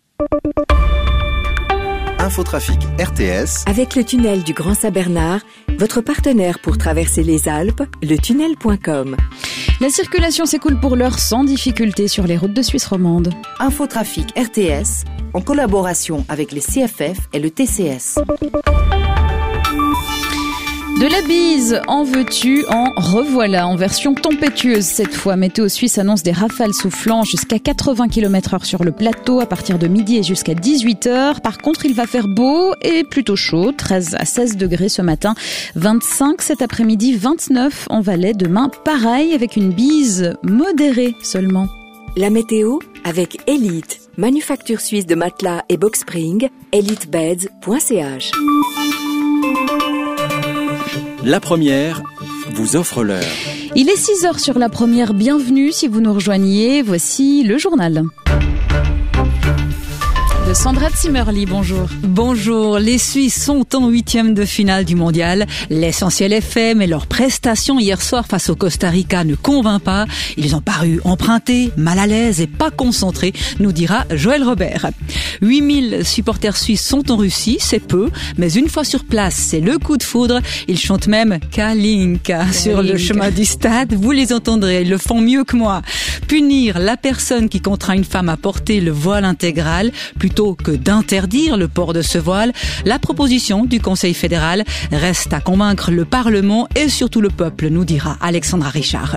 Speaker 23: Infotrafic R T S.
Speaker 6: Avec le tunnel du Grand Saint-Bernard, votre partenaire pour traverser les Alpes, le tunnel point com.
Speaker 2: La circulation s'écoule pour l'heure sans difficulté sur les routes de Suisse romande.
Speaker 6: Infotrafic R T S, en collaboration avec les C F F et le T C S.
Speaker 2: De la bise, en veux-tu, en revoilà, en version tempétueuse cette fois. Météo Suisse annonce des rafales soufflant jusqu'à quatre-vingts kilomètres heure sur le plateau à partir de midi et jusqu'à dix-huit heures. Par contre, il va faire beau et plutôt chaud, treize à seize degrés ce matin, vingt-cinq cet après-midi, vingt-neuf en Valais. Demain, pareil, avec une bise modérée seulement.
Speaker 6: La météo avec Elite, manufacture suisse de matelas et box spring, elitebeds point c h.
Speaker 1: La première vous offre l'heure.
Speaker 2: Il est six heures sur la première. Bienvenue si vous nous rejoignez. Voici le journal de Sandra Zimmerli, bonjour.
Speaker 7: Bonjour, les Suisses sont en huitième de finale du mondial. L'essentiel est fait, mais leur prestation hier soir face au Costa Rica ne convainc pas. Ils ont paru empruntés, mal à l'aise et pas concentrés, nous dira Joël Robert. huit mille supporters suisses sont en Russie, c'est peu, mais une fois sur place, c'est le coup de foudre. Ils chantent même Kalinka, Kalinka sur le chemin du stade. Vous les entendrez, ils le font mieux que moi. Punir la personne qui contraint une femme à porter le voile intégral, plutôt que d'interdire le port de ce voile, la proposition du Conseil fédéral reste à convaincre le Parlement et surtout le peuple, nous dira Alexandra Richard.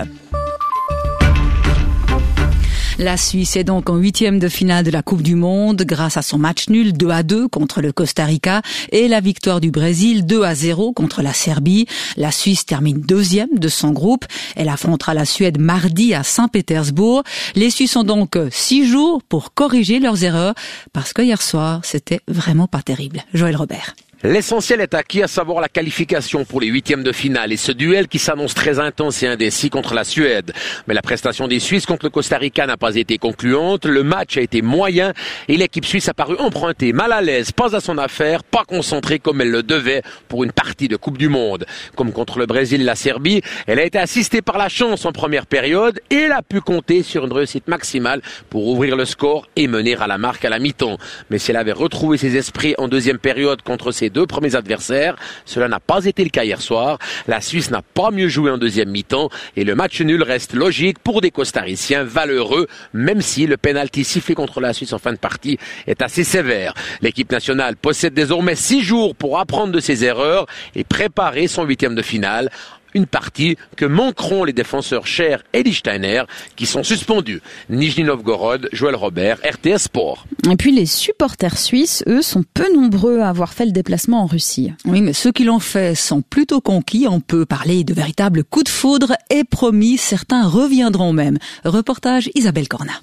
Speaker 7: La Suisse est donc en huitième de finale de la Coupe du Monde grâce à son match nul deux à deux contre le Costa Rica et la victoire du Brésil deux à zéro contre la Serbie. La Suisse termine deuxième de son groupe. Elle affrontera la Suède mardi à Saint-Pétersbourg. Les Suisses ont donc six jours pour corriger leurs erreurs parce que hier soir, c'était vraiment pas terrible. Joël Robert.
Speaker 16: L'essentiel est acquis, à savoir la qualification pour les huitièmes de finale et ce duel qui s'annonce très intense et indécis contre la Suède. Mais la prestation des Suisses contre le Costa Rica n'a pas été concluante, le match a été moyen et l'équipe suisse a paru empruntée, mal à l'aise, pas à son affaire, pas concentrée comme elle le devait pour une partie de Coupe du Monde. Comme contre le Brésil et la Serbie, elle a été assistée par la chance en première période et elle a pu compter sur une réussite maximale pour ouvrir le score et mener à la marque à la mi-temps. Mais si elle avait retrouvé ses esprits en deuxième période contre ses deux premiers adversaires, cela n'a pas été le cas hier soir. La Suisse n'a pas mieux joué en deuxième mi-temps et le match nul reste logique pour des Costariciens valeureux, même si le pénalty sifflé contre la Suisse en fin de partie est assez sévère. L'équipe nationale possède désormais six jours pour apprendre de ses erreurs et préparer son huitième de finale. Une partie que manqueront les défenseurs Cher et Lichtsteiner qui sont suspendus. Nijni Novgorod, Joël Robert, R T S Sport.
Speaker 2: Et puis les supporters suisses, eux, sont peu nombreux à avoir fait le déplacement en Russie.
Speaker 7: Oui, mais ceux qui l'ont fait sont plutôt conquis. On peut parler de véritables coups de foudre et promis, certains reviendront même. Reportage Isabelle Corna.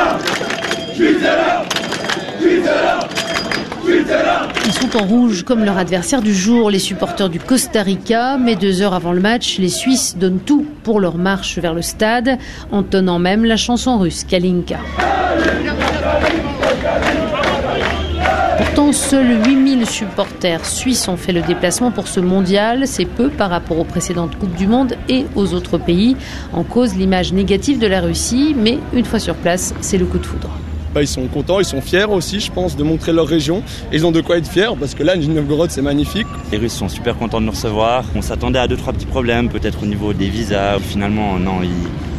Speaker 17: Ils sont en rouge comme leur adversaire du jour, les supporters du Costa Rica. Mais deux heures avant le match, les Suisses donnent tout pour leur marche vers le stade, entonnant même la chanson russe Kalinka. Pourtant, seuls huit mille supporters suisses ont fait le déplacement pour ce mondial. C'est peu par rapport aux précédentes Coupes du Monde et aux autres pays. En cause, l'image négative de la Russie, mais une fois sur place, c'est le coup de foudre.
Speaker 21: Ils sont contents, ils sont fiers aussi, je pense, de montrer leur région. Et ils ont de quoi être fiers, parce que là, Nijni Novgorod, c'est magnifique.
Speaker 26: Les Russes sont super contents de nous recevoir. On s'attendait à deux, trois petits problèmes, peut-être au niveau des visas. Finalement, non, ils,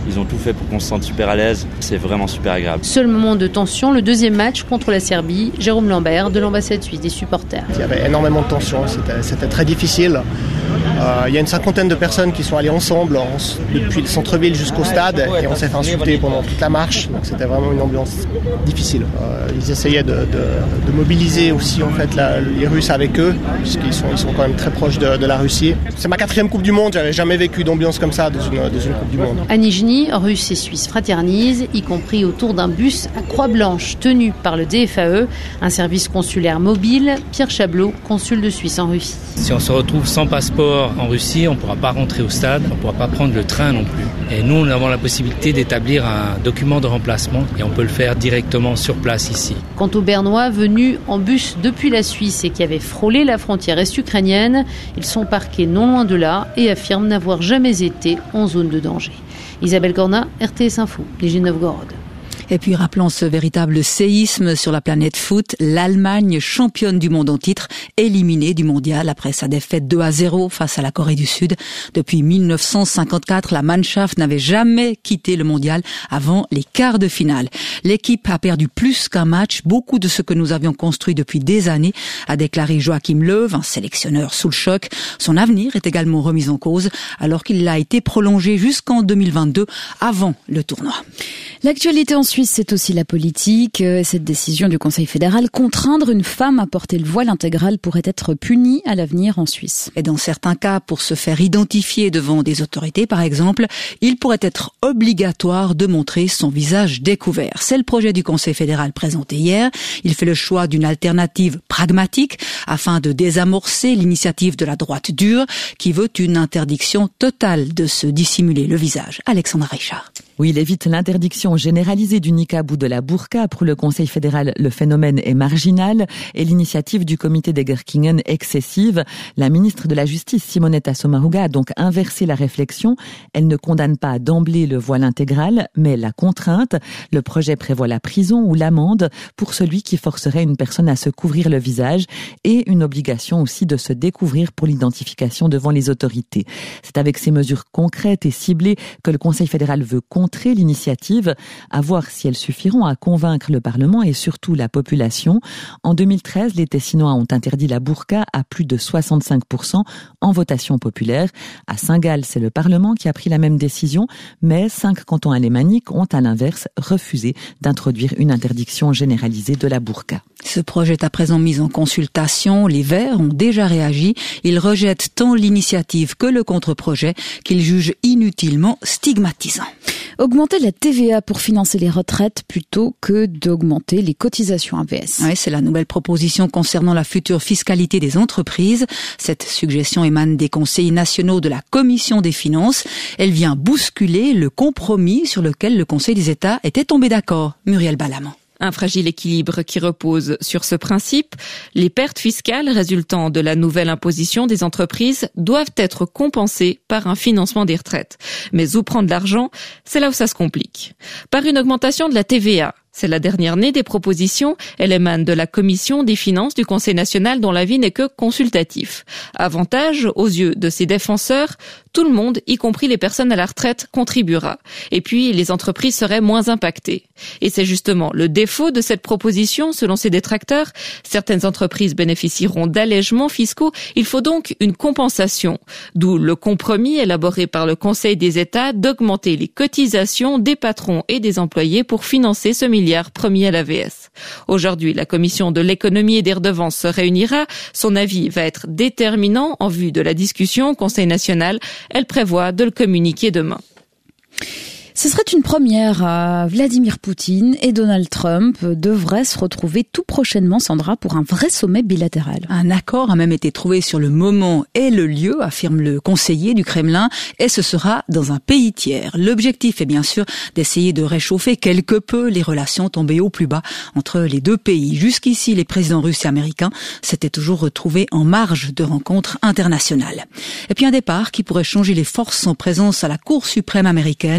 Speaker 3: Ils ont tout fait pour qu'on se sente super à l'aise. C'est vraiment super agréable.
Speaker 17: Seul moment de tension, le deuxième match contre la Serbie. Jérôme Lambert de l'ambassade suisse des supporters.
Speaker 4: Il y avait énormément de tension, c'était, c'était très difficile. Euh, il y a une cinquantaine de personnes qui sont allées ensemble en, depuis le centre-ville jusqu'au stade et on s'est fait insulter pendant toute la marche. Donc c'était vraiment une ambiance difficile. Euh, ils essayaient de, de, de mobiliser aussi en fait la, les Russes avec eux, puisqu'ils sont, ils sont quand même très proches de, de la Russie. C'est ma quatrième Coupe du Monde, j'avais jamais vécu d'ambiance comme ça dans une, dans une Coupe du Monde.
Speaker 17: À Nijni, Russes et Suisses fraternisent, y compris autour d'un bus à croix blanche tenu par le D F A E, un service consulaire mobile. Pierre Chablot, consul de Suisse en Russie.
Speaker 5: Si on se retrouve sans passeport en Russie, on ne pourra pas rentrer au stade, on ne pourra pas prendre le train non plus. Et nous, nous avons la possibilité d'établir un document de remplacement et on peut le faire directement sur place ici.
Speaker 17: Quant aux Bernois venus en bus depuis la Suisse et qui avaient frôlé la frontière est-ukrainienne, ils sont parqués non loin de là et affirment n'avoir jamais été en zone de danger. Isabelle Corna, R T S Info, Nijni Novgorod.
Speaker 7: Et puis rappelons ce véritable séisme sur la planète foot. L'Allemagne, championne du monde en titre, éliminée du mondial après sa défaite deux à zéro face à la Corée du Sud. Depuis mille neuf cent cinquante-quatre, la Mannschaft n'avait jamais quitté le mondial avant les quarts de finale. L'équipe a perdu plus qu'un match, beaucoup de ce que nous avions construit depuis des années, a déclaré Joachim Löw, un sélectionneur sous le choc. Son avenir est également remis en cause alors qu'il a été prolongé jusqu'en deux mille vingt-deux avant le tournoi.
Speaker 2: L'actualité en Suisse, c'est aussi la politique. Cette décision du Conseil fédéral, contraindre une femme à porter le voile intégral, pourrait être punie à l'avenir en Suisse.
Speaker 7: Et dans certains cas, pour se faire identifier devant des autorités, par exemple, il pourrait être obligatoire de montrer son visage découvert. C'est le projet du Conseil fédéral présenté hier. Il fait le choix d'une alternative pragmatique afin de désamorcer l'initiative de la droite dure qui veut une interdiction totale de se dissimuler le visage. Alexandra Richard.
Speaker 22: Oui, il évite l'interdiction généralisée du niqab ou de la burqa. Pour le Conseil fédéral, le phénomène est marginal et l'initiative du comité d'Egerkingen excessive. La ministre de la Justice, Simonetta Sommaruga, a donc inversé la réflexion. Elle ne condamne pas d'emblée le voile intégral, mais la contrainte. Le projet prévoit la prison ou l'amende pour celui qui forcerait une personne à se couvrir le visage et une obligation aussi de se découvrir pour l'identification devant les autorités. C'est avec ces mesures concrètes et ciblées que le Conseil fédéral veut contrer l'initiative, à voir si elles suffiront à convaincre le Parlement et surtout la population. En deux mille treize, les Tessinois ont interdit la burqa à plus de soixante-cinq pour cent en votation populaire. À Saint-Gall, c'est le Parlement qui a pris la même décision, mais cinq cantons alémaniques ont à l'inverse refusé d'introduire une interdiction généralisée de la burqa.
Speaker 7: Ce projet est à présent mis en consultation. Les Verts ont déjà réagi. Ils rejettent tant l'initiative que le contre-projet qu'ils jugent inutilement stigmatisant.
Speaker 2: Augmenter la T V A pour financer les retraites plutôt que d'augmenter les cotisations A V S.
Speaker 7: Oui, c'est la nouvelle proposition concernant la future fiscalité des entreprises. Cette suggestion émane des conseils nationaux de la Commission des finances. Elle vient bousculer le compromis sur lequel le Conseil des États était tombé d'accord. Muriel Balamant.
Speaker 24: Un fragile équilibre qui repose sur ce principe. Les pertes fiscales résultant de la nouvelle imposition des entreprises doivent être compensées par un financement des retraites. Mais où prendre l'argent? C'est là où ça se complique. Par une augmentation de la T V A. C'est la dernière née des propositions. Elle émane de la Commission des finances du Conseil national dont l'avis n'est que consultatif. Avantage, aux yeux de ses défenseurs, tout le monde, y compris les personnes à la retraite, contribuera. Et puis, les entreprises seraient moins impactées. Et c'est justement le défaut de cette proposition, selon ses détracteurs. Certaines entreprises bénéficieront d'allègements fiscaux. Il faut donc une compensation. D'où le compromis élaboré par le Conseil des États d'augmenter les cotisations des patrons et des employés pour financer ce milliard promis à l'A V S. Aujourd'hui, la Commission de l'économie et des redevances se réunira. Son avis va être déterminant en vue de la discussion au Conseil national. Elle prévoit de le communiquer demain.
Speaker 2: Ce serait une première. Vladimir Poutine et Donald Trump devraient se retrouver tout prochainement, Sandra, pour un vrai sommet bilatéral.
Speaker 7: Un accord a même été trouvé sur le moment et le lieu, affirme le conseiller du Kremlin, et ce sera dans un pays tiers. L'objectif est bien sûr d'essayer de réchauffer quelque peu les relations tombées au plus bas entre les deux pays. Jusqu'ici, les présidents russes et américains s'étaient toujours retrouvés en marge de rencontres internationales. Et puis un départ qui pourrait changer les forces en présence à la Cour suprême américaine.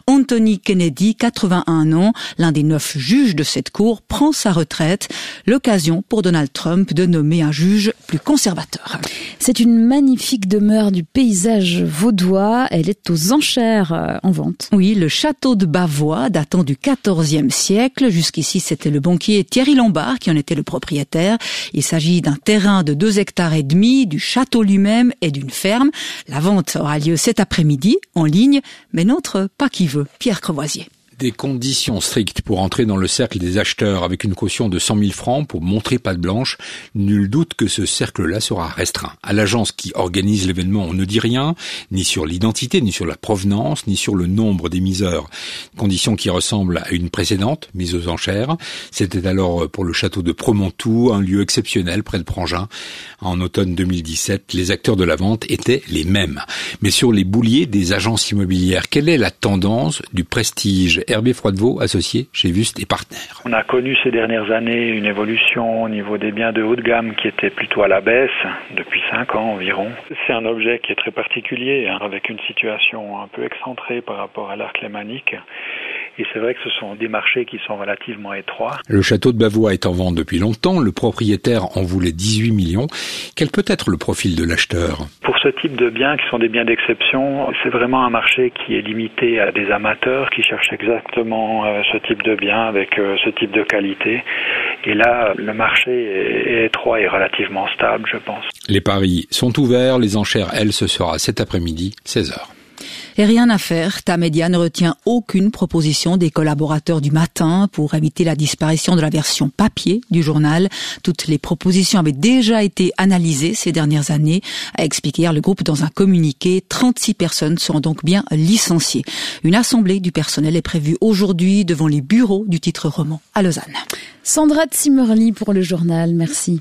Speaker 7: Anthony Kennedy, quatre-vingt-un ans, l'un des neuf juges de cette cour, prend sa retraite. L'occasion pour Donald Trump de nommer un juge plus conservateur.
Speaker 2: C'est une magnifique demeure du paysage vaudois. Elle est aux enchères en vente.
Speaker 7: Oui, le château de Bavois, datant du quatorzième siècle. Jusqu'ici, c'était le banquier Thierry Lombard qui en était le propriétaire. Il s'agit d'un terrain de deux hectares et demi, du château lui-même et d'une ferme. La vente aura lieu cet après-midi, en ligne, mais n'entre pas qui veut. Pierre Crevoisier.
Speaker 8: Des conditions strictes pour entrer dans le cercle des acheteurs avec une caution de cent mille francs pour montrer patte blanche. Nul doute que ce cercle-là sera restreint. À l'agence qui organise l'événement, on ne dit rien, ni sur l'identité, ni sur la provenance, ni sur le nombre d'émiseurs. Conditions qui ressemblent à une précédente, mise aux enchères. C'était alors pour le château de Promontou, un lieu exceptionnel près de Prangin. En automne deux mille dix-sept, les acteurs de la vente étaient les mêmes. Mais sur les bouliers des agences immobilières, quelle est la tendance du prestige ? Hervé Froidevaux, associé chez Wüst et Partners.
Speaker 9: On a connu ces dernières années une évolution au niveau des biens de haut de gamme qui était plutôt à la baisse depuis cinq ans environ. C'est un objet qui est très particulier, hein, avec une situation un peu excentrée par rapport à l'arc lémanique. Et c'est vrai que ce sont des marchés qui sont relativement étroits.
Speaker 8: Le château de Bavois est en vente depuis longtemps. Le propriétaire en voulait dix-huit millions. Quel peut être le profil de l'acheteur ?
Speaker 9: Pour ce type de biens qui sont des biens d'exception, c'est vraiment un marché qui est limité à des amateurs qui cherchent exactement ce type de biens avec ce type de qualité. Et là, le marché est étroit et relativement stable, je pense.
Speaker 8: Les paris sont ouverts. Les enchères, elles, ce sera cet après-midi, seize heures.
Speaker 7: Et rien à faire, Tamedia ne retient aucune proposition des collaborateurs du matin pour éviter la disparition de la version papier du journal. Toutes les propositions avaient déjà été analysées ces dernières années, a expliqué hier le groupe dans un communiqué. trente-six personnes seront donc bien licenciées. Une assemblée du personnel est prévue aujourd'hui devant les bureaux du titre roman à Lausanne.
Speaker 2: Sandra Zimmerli pour le journal, merci.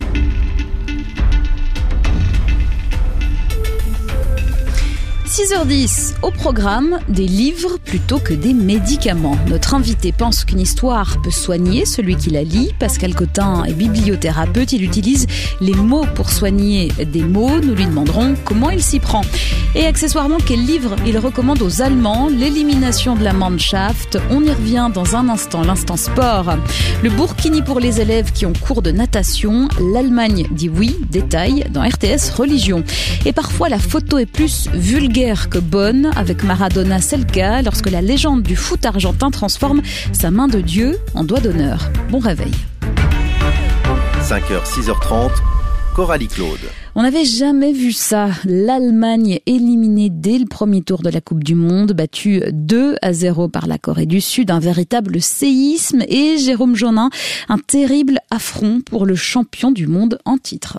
Speaker 2: six heures dix, au programme, des livres plutôt que des médicaments. Notre invité pense qu'une histoire peut soigner celui qui la lit. Pascal Cotin est bibliothérapeute, il utilise les mots pour soigner des mots. Nous lui demanderons comment il s'y prend. Et accessoirement, quel livre il recommande aux Allemands, l'élimination de la Mannschaft. On y revient dans un instant, l'instant sport. Le burkini pour les élèves qui ont cours de natation. L'Allemagne dit oui, détail dans R T S Religion. Et parfois, la photo est plus vulgaire que bonne, avec Maradona c'est le cas, lorsque la légende du foot argentin transforme sa main de Dieu en doigt d'honneur. Bon réveil.
Speaker 23: cinq heures, six heures trente, Coralie Claude.
Speaker 2: On n'avait jamais vu ça. L'Allemagne éliminée dès le premier tour de la Coupe du Monde, battue deux à zéro par la Corée du Sud. Un véritable séisme et Jérôme Jonin, un terrible affront pour le champion du monde en titre.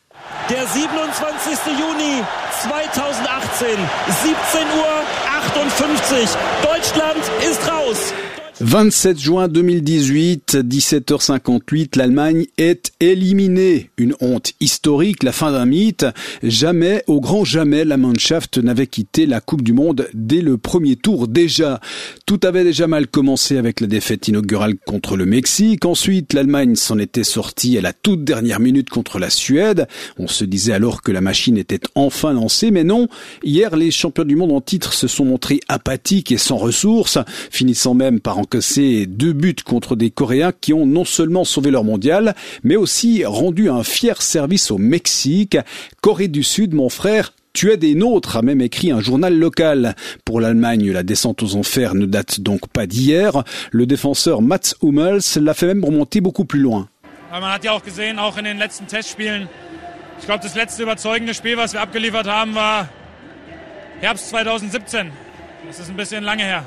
Speaker 10: Der siebenundzwanzigster Juni zweitausendachtzehn, siebzehn Uhr achtundfünfzig. Deutschland ist raus.
Speaker 11: vingt-sept juin deux mille dix-huit, dix-sept heures cinquante-huit, l'Allemagne est éliminée. Une honte historique, la fin d'un mythe. Jamais, au grand jamais, la Mannschaft n'avait quitté la Coupe du Monde dès le premier tour déjà. Tout avait déjà mal commencé avec la défaite inaugurale contre le Mexique. Ensuite, l'Allemagne s'en était sortie à la toute dernière minute contre la Suède. On se disait alors que la machine était enfin lancée, mais non. Hier, les champions du monde en titre se sont montrés apathiques et sans ressources, finissant même par encaissé deux buts contre des Coréens qui ont non seulement sauvé leur mondial, mais aussi rendu un fier service au Mexique. Corée du Sud, mon frère, tu es des nôtres, a même écrit un journal local. Pour l'Allemagne, la descente aux enfers ne date donc pas d'hier. Le défenseur Mats Hummels l'a fait même remonter beaucoup plus loin.
Speaker 20: Man hat ja auch gesehen, auch in den letzten Testspielen. Ich glaube, das letzte überzeugende Spiel, was wir abgeliefert haben, war Herbst zweitausendsiebzehn. Das ist ein bisschen lange her.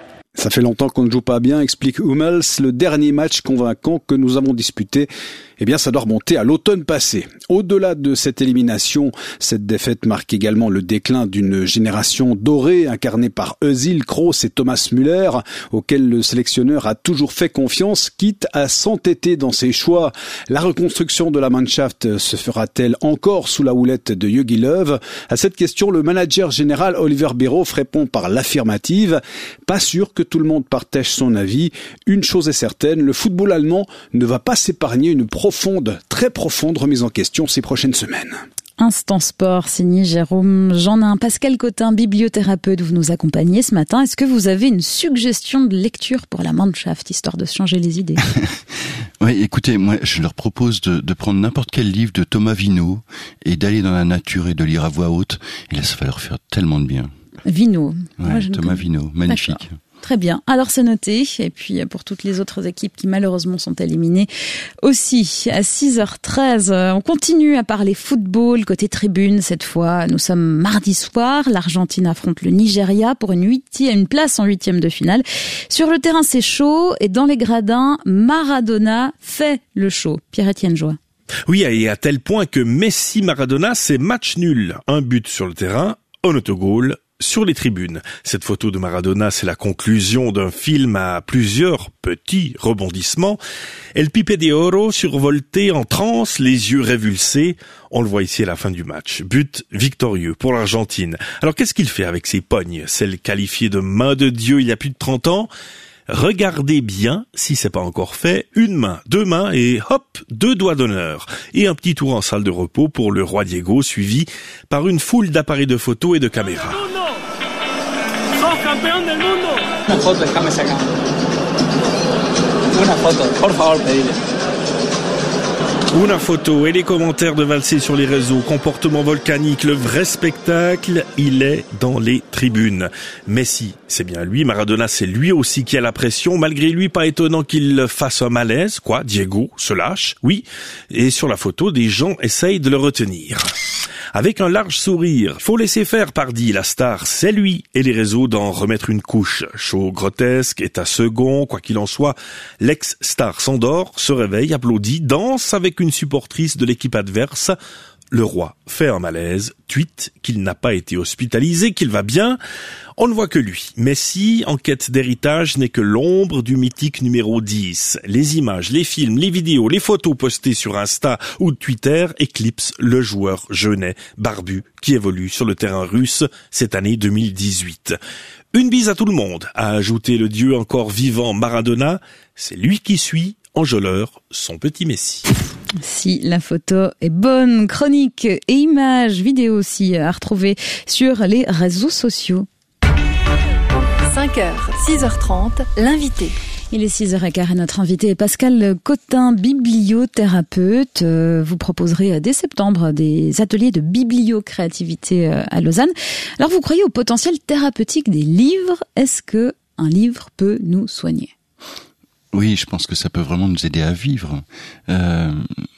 Speaker 11: Ça fait longtemps qu'on ne joue pas bien, explique Hummels. Le dernier match convaincant que nous avons disputé, eh bien, ça doit remonter à l'automne passé. Au-delà de cette élimination, cette défaite marque également le déclin d'une génération dorée incarnée par Özil, Kroos et Thomas Müller, auquel le sélectionneur a toujours fait confiance, quitte à s'entêter dans ses choix. La reconstruction de la Mannschaft se fera-t-elle encore sous la houlette de Jogi Löw? À cette question, le manager général Oliver Bierhoff répond par l'affirmative. Pas sûr que tout le monde partage son avis. Une chose est certaine, le football allemand ne va pas s'épargner une profonde, très profonde remise en question ces prochaines semaines.
Speaker 2: Instant Sport, signé Jérôme Jeannin. Pascal Cotin, bibliothérapeute, vous nous accompagnez ce matin. Est-ce que vous avez une suggestion de lecture pour la Mannschaft, histoire de se changer les idées?
Speaker 12: Oui, écoutez, moi, je leur propose de, de prendre n'importe quel livre de Thomas Vino et d'aller dans la nature et de lire à voix haute. Et là, ça va leur faire tellement de bien.
Speaker 2: Vino.
Speaker 12: Ouais, Moi, Thomas Vino, magnifique.
Speaker 2: D'accord. Très bien. Alors c'est noté. Et puis pour toutes les autres équipes qui malheureusement sont éliminées aussi. À six heures treize, on continue à parler football côté tribune. Cette fois, nous sommes mardi soir. L'Argentine affronte le Nigeria pour une huitième, une place en huitième de finale. Sur le terrain, c'est chaud et dans les gradins, Maradona fait le show. Pierre-Étienne Joie.
Speaker 13: Oui, et à tel point que Messi-Maradona, c'est match nul. Un but sur le terrain, un autogol sur les tribunes. Cette photo de Maradona, c'est la conclusion d'un film à plusieurs petits rebondissements. El Pipe de Oro, survolté en transe, les yeux révulsés. On le voit ici à la fin du match. But victorieux pour l'Argentine. Alors qu'est-ce qu'il fait avec ses pognes, celles qualifiées de main de Dieu il y a plus de trente ans? Regardez bien, si c'est pas encore fait, une main, deux mains et hop, deux doigts d'honneur. Et un petit tour en salle de repos pour le roi Diego, suivi par une foule d'appareils de photos et de caméras.
Speaker 14: Campeón del mundo. Una foto, déjame sacar. Una foto, por favor, pedile.
Speaker 13: Una photo et les commentaires de valser sur les réseaux. Comportement volcanique, le vrai spectacle, il est dans les tribunes. Messi, c'est bien lui. Maradona, c'est lui aussi qui a la pression. Malgré lui, pas étonnant qu'il fasse un malaise. Quoi, Diego se lâche, oui. Et sur la photo, des gens essayent de le retenir. Avec un large sourire, faut laisser faire, pardi, la star, c'est lui, et les réseaux d'en remettre une couche. Show grotesque, état second, quoi qu'il en soit, l'ex-star s'endort, se réveille, applaudit, danse avec une supportrice de l'équipe adverse. Le roi fait un malaise, tweet qu'il n'a pas été hospitalisé, qu'il va bien. On ne voit que lui. Messi, en quête d'héritage, n'est que l'ombre du mythique numéro dix. Les images, les films, les vidéos, les photos postées sur Insta ou Twitter éclipsent le joueur jeunet, barbu, qui évolue sur le terrain russe cette année deux mille dix-huit. Une bise à tout le monde, a ajouté le dieu encore vivant Maradona. C'est lui qui suit, enjôleur, son petit Messi.
Speaker 2: Si la photo est bonne, chronique et images, vidéos aussi à retrouver sur les réseaux sociaux.
Speaker 6: cinq heures, six heures trente, l'invité.
Speaker 2: Il est six heures quinze et notre invité est Pascal Cotin, bibliothérapeute. Vous proposerez dès septembre des ateliers de bibliocréativité à Lausanne. Alors vous croyez au potentiel thérapeutique des livres? Est-ce que un livre peut nous soigner?
Speaker 12: Oui, je pense que ça peut vraiment nous aider à vivre. Euh,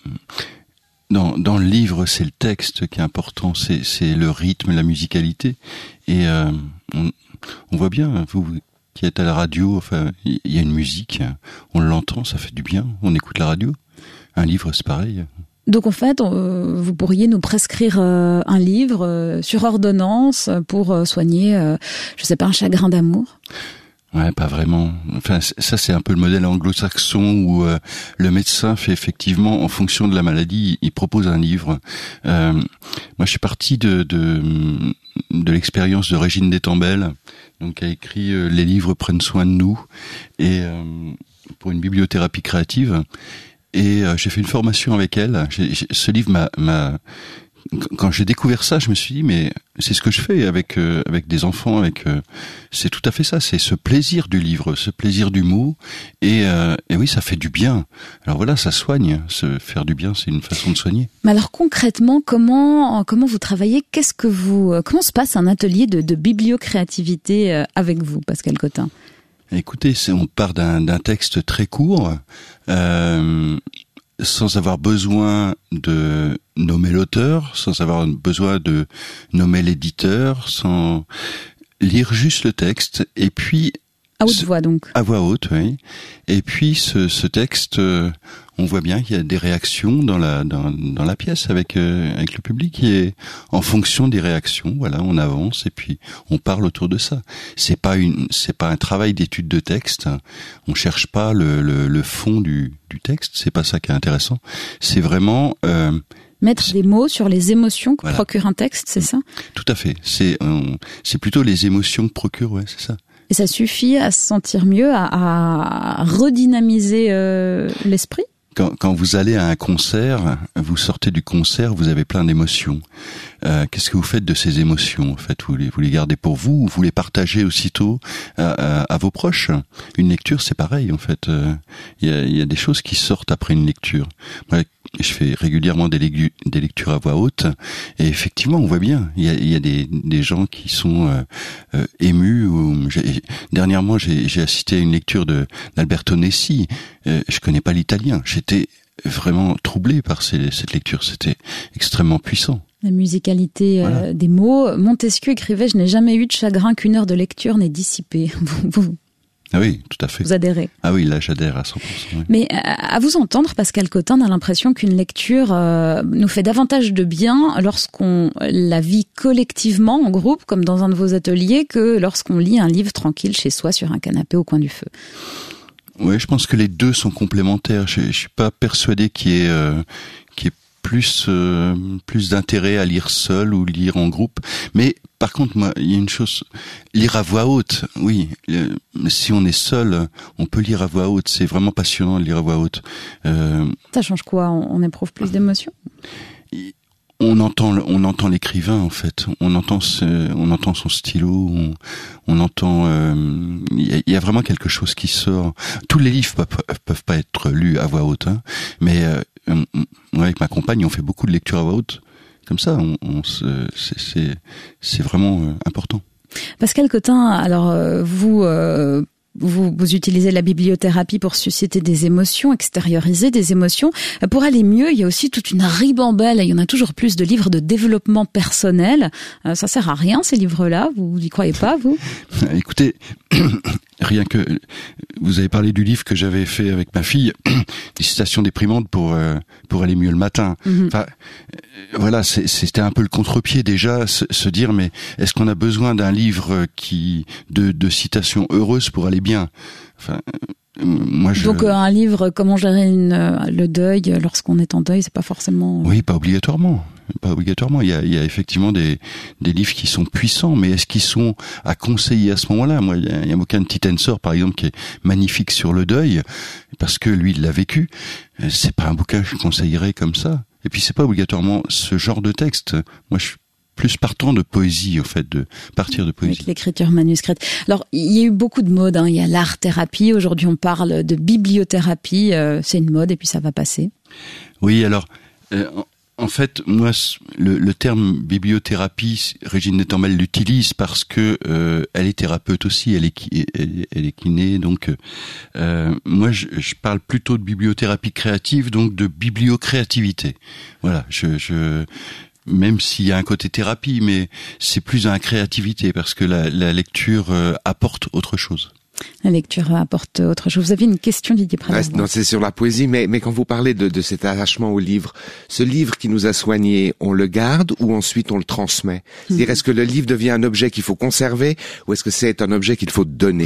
Speaker 12: dans, dans le livre, c'est le texte qui est important, c'est, c'est le rythme, la musicalité. Et euh, on, on voit bien, vous qui êtes à la radio, enfin, il y a une musique, on l'entend, ça fait du bien, on écoute la radio. Un livre, c'est pareil.
Speaker 2: Donc en fait, euh, vous pourriez nous prescrire euh, un livre euh, sur ordonnance pour euh, soigner, euh, je sais pas, un chagrin d'amour?
Speaker 12: Ouais, pas vraiment. Enfin, ça c'est un peu le modèle anglo-saxon où euh, le médecin fait effectivement, en fonction de la maladie, il propose un livre. Euh, moi, je suis parti de de, de l'expérience de Régine Détambel, donc qui a écrit euh, Les livres prennent soin de nous, et euh, pour une bibliothérapie créative. Et euh, j'ai fait une formation avec elle. J'ai, j'ai, ce livre m'a, m'a quand j'ai découvert ça, je me suis dit mais c'est ce que je fais avec euh, avec des enfants, avec euh, c'est tout à fait ça, c'est ce plaisir du livre, ce plaisir du mot, et euh, et oui, ça fait du bien. Alors voilà, ça soigne, se faire du bien, c'est une façon de soigner.
Speaker 2: Mais alors concrètement, comment comment vous travaillez? Qu'est-ce que vous comment se passe un atelier de, de bibliocréativité avec vous, Pascal Cotin?
Speaker 12: Écoutez, c'est, on part d'un, d'un texte très court. Euh, sans avoir besoin de nommer l'auteur, sans avoir besoin de nommer l'éditeur, sans lire juste le texte, et puis...
Speaker 2: À haute voix, donc.
Speaker 12: À voix haute, oui. Et puis, ce, ce texte, euh, on voit bien qu'il y a des réactions dans la, dans, dans la pièce avec, euh, avec le public, et en fonction des réactions, voilà, on avance, et puis on parle autour de ça. C'est pas une, c'est pas un travail d'étude de texte. On cherche pas le, le, le fond du, du texte. C'est pas ça qui est intéressant. C'est vraiment, euh,
Speaker 2: mettre des mots sur les émotions que voilà. procure un texte, c'est ça?
Speaker 12: Tout à fait. C'est, on, c'est plutôt les émotions que procure, ouais, c'est ça.
Speaker 2: Et ça suffit à se sentir mieux, à, à redynamiser euh, l'esprit?
Speaker 12: quand, quand vous allez à un concert, vous sortez du concert, vous avez plein d'émotions. Euh, qu'est-ce que vous faites de ces émotions, en fait? Vous les, vous les gardez pour vous ou vous les partagez aussitôt à, à, à vos proches? Une lecture, c'est pareil, en fait. Il euh, y, a, y a des choses qui sortent après une lecture. Moi, je fais régulièrement des, légu- des lectures à voix haute, et effectivement, on voit bien. Il y a, y a des, des gens qui sont euh, euh, émus. Ou, j'ai, dernièrement, j'ai, j'ai assisté à une lecture de d'Alberto Nessi. Euh, je connais pas l'italien. J'étais vraiment troublé par ces, cette lecture. C'était extrêmement puissant.
Speaker 2: La musicalité voilà. euh, des mots. Montesquieu écrivait « Je n'ai jamais eu de chagrin qu'une heure de lecture n'ait dissipé ». Vous, vous,
Speaker 12: ah oui, tout à fait.
Speaker 2: Vous adhérez?
Speaker 12: Ah oui, là j'adhère à cent pour cent. Oui.
Speaker 2: Mais à vous entendre, Pascal Cotin, on a l'impression qu'une lecture euh, nous fait davantage de bien lorsqu'on la vit collectivement, en groupe, comme dans un de vos ateliers, que lorsqu'on lit un livre tranquille chez soi sur un canapé au coin du feu.
Speaker 12: Oui, je pense que les deux sont complémentaires. Je, je suis pas persuadé qu'il y ait, euh, qu'il y ait plus euh, plus d'intérêt à lire seul ou lire en groupe. Mais par contre, moi, il y a une chose, lire à voix haute. Oui, euh, si on est seul, on peut lire à voix haute. C'est vraiment passionnant de lire à voix haute. Euh,
Speaker 2: Ça change quoi? On, on éprouve plus d'émotion?
Speaker 12: On entend, on entend l'écrivain en fait. On entend, ce, on entend son stylo. On, on entend. Il euh, y, y a vraiment quelque chose qui sort. Tous les livres peuvent, peuvent pas être lus à voix haute, hein, mais euh, moi, avec ma compagne, on fait beaucoup de lectures à voix haute. Comme ça, on, on se, c'est, c'est, c'est vraiment euh, important.
Speaker 2: Pascal Cotin, alors euh, vous. Euh Vous, vous utilisez la bibliothérapie pour susciter des émotions, extérioriser des émotions. Pour aller mieux, il y a aussi toute une ribambelle, il y en a toujours plus de livres de développement personnel. Euh, ça sert à rien, ces livres-là, vous n'y croyez pas, vous?
Speaker 12: Écoutez, rien que... Vous avez parlé du livre que j'avais fait avec ma fille, des citations déprimantes pour euh, pour aller mieux le matin. Mm-hmm. Enfin, euh, voilà, c'est, c'était un peu le contre-pied déjà, se, se dire, mais est-ce qu'on a besoin d'un livre qui de, de citations heureuses pour aller bien? Enfin, euh, moi je...
Speaker 2: Donc euh, un livre comment gérer une, euh, le deuil lorsqu'on est en deuil, c'est pas forcément...
Speaker 12: Oui, pas obligatoirement. Pas obligatoirement. Il y a, il y a effectivement des, des livres qui sont puissants, mais est-ce qu'ils sont à conseiller à ce moment-là? Moi, il y a, il y a un bouquin de Tite Ensor, par exemple, qui est magnifique sur le deuil, parce que lui, il l'a vécu. C'est pas un bouquin que je conseillerais comme ça. Et puis, c'est pas obligatoirement ce genre de texte. Moi, je suis plus partant de poésie, en fait, de partir de poésie.
Speaker 2: Avec l'écriture manuscrite. Alors, il y a eu beaucoup de modes, hein. Il y a l'art-thérapie. Aujourd'hui, on parle de bibliothérapie. Euh, c'est une mode et puis ça va passer.
Speaker 12: Oui, alors... Euh, En fait, moi, le, le terme bibliothérapie, Régine Netambel l'utilise parce que euh, elle est thérapeute aussi, elle est, elle, elle est kiné, donc euh, moi, je, je parle plutôt de bibliothérapie créative, donc de bibliocréativité. Voilà, je, je même s'il y a un côté thérapie, mais c'est plus dans la créativité parce que la, la lecture euh, apporte autre chose.
Speaker 2: La lecture apporte autre chose. Vous avez une question, Didier Prader?
Speaker 1: Non, c'est sur la poésie, mais, mais quand vous parlez de, de cet attachement au livre, ce livre qui nous a soignés, on le garde ou ensuite on le transmet? C'est-à-dire, mmh. est-ce que le livre devient un objet qu'il faut conserver ou est-ce que c'est un objet qu'il faut donner?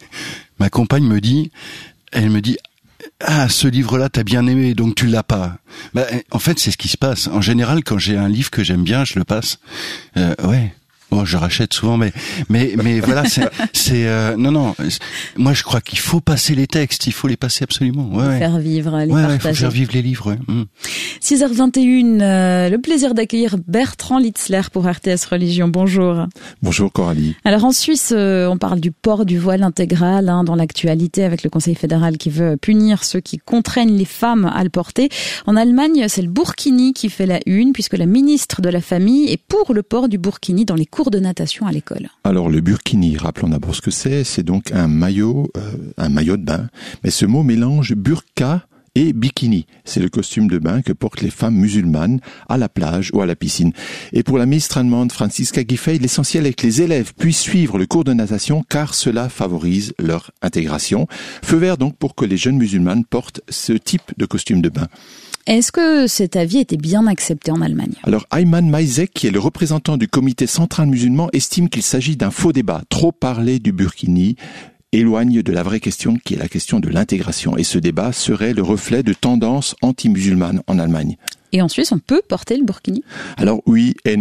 Speaker 12: Ma compagne me dit, elle me dit, ah, ce livre-là, t'as bien aimé, donc tu l'as pas. Bah, en fait, c'est ce qui se passe. En général, quand j'ai un livre que j'aime bien, je le passe. Euh, ouais. Bon, je rachète souvent, mais mais mais voilà, c'est c'est euh, non non. Moi, je crois qu'il faut passer les textes, il faut les passer absolument. Ouais, ouais.
Speaker 2: Faire vivre, les
Speaker 12: ouais,
Speaker 2: partager.
Speaker 12: Il faut faire vivre les livres. Ouais. Mm.
Speaker 2: six heures vingt et une, euh, le plaisir d'accueillir Bertrand Litzler pour R T S Religion. Bonjour.
Speaker 15: Bonjour Coralie.
Speaker 2: Alors en Suisse, euh, on parle du port du voile intégral hein, dans l'actualité avec le Conseil fédéral qui veut punir ceux qui contraignent les femmes à le porter. En Allemagne, c'est le burkini qui fait la une puisque la ministre de la Famille est pour le port du burkini dans les cours de natation à l'école.
Speaker 15: Alors le burkini, rappelons d'abord ce que c'est. C'est donc un maillot, euh, un maillot de bain. Mais ce mot mélange burqa et bikini. C'est le costume de bain que portent les femmes musulmanes à la plage ou à la piscine. Et pour la ministre allemande Franziska Giffey, l'essentiel est que les élèves puissent suivre le cours de natation car cela favorise leur intégration. Feu vert donc pour que les jeunes musulmanes portent ce type de costume de bain.
Speaker 2: Est-ce que cet avis était bien accepté en Allemagne?
Speaker 15: Alors, Ayman Maizek, qui est le représentant du comité central musulman, estime qu'il s'agit d'un faux débat. Trop parler du burkini éloigne de la vraie question qui est la question de l'intégration. Et ce débat serait le reflet de tendances anti-musulmanes en Allemagne.
Speaker 2: Et en Suisse, on peut porter le burkini?
Speaker 15: Alors oui et non.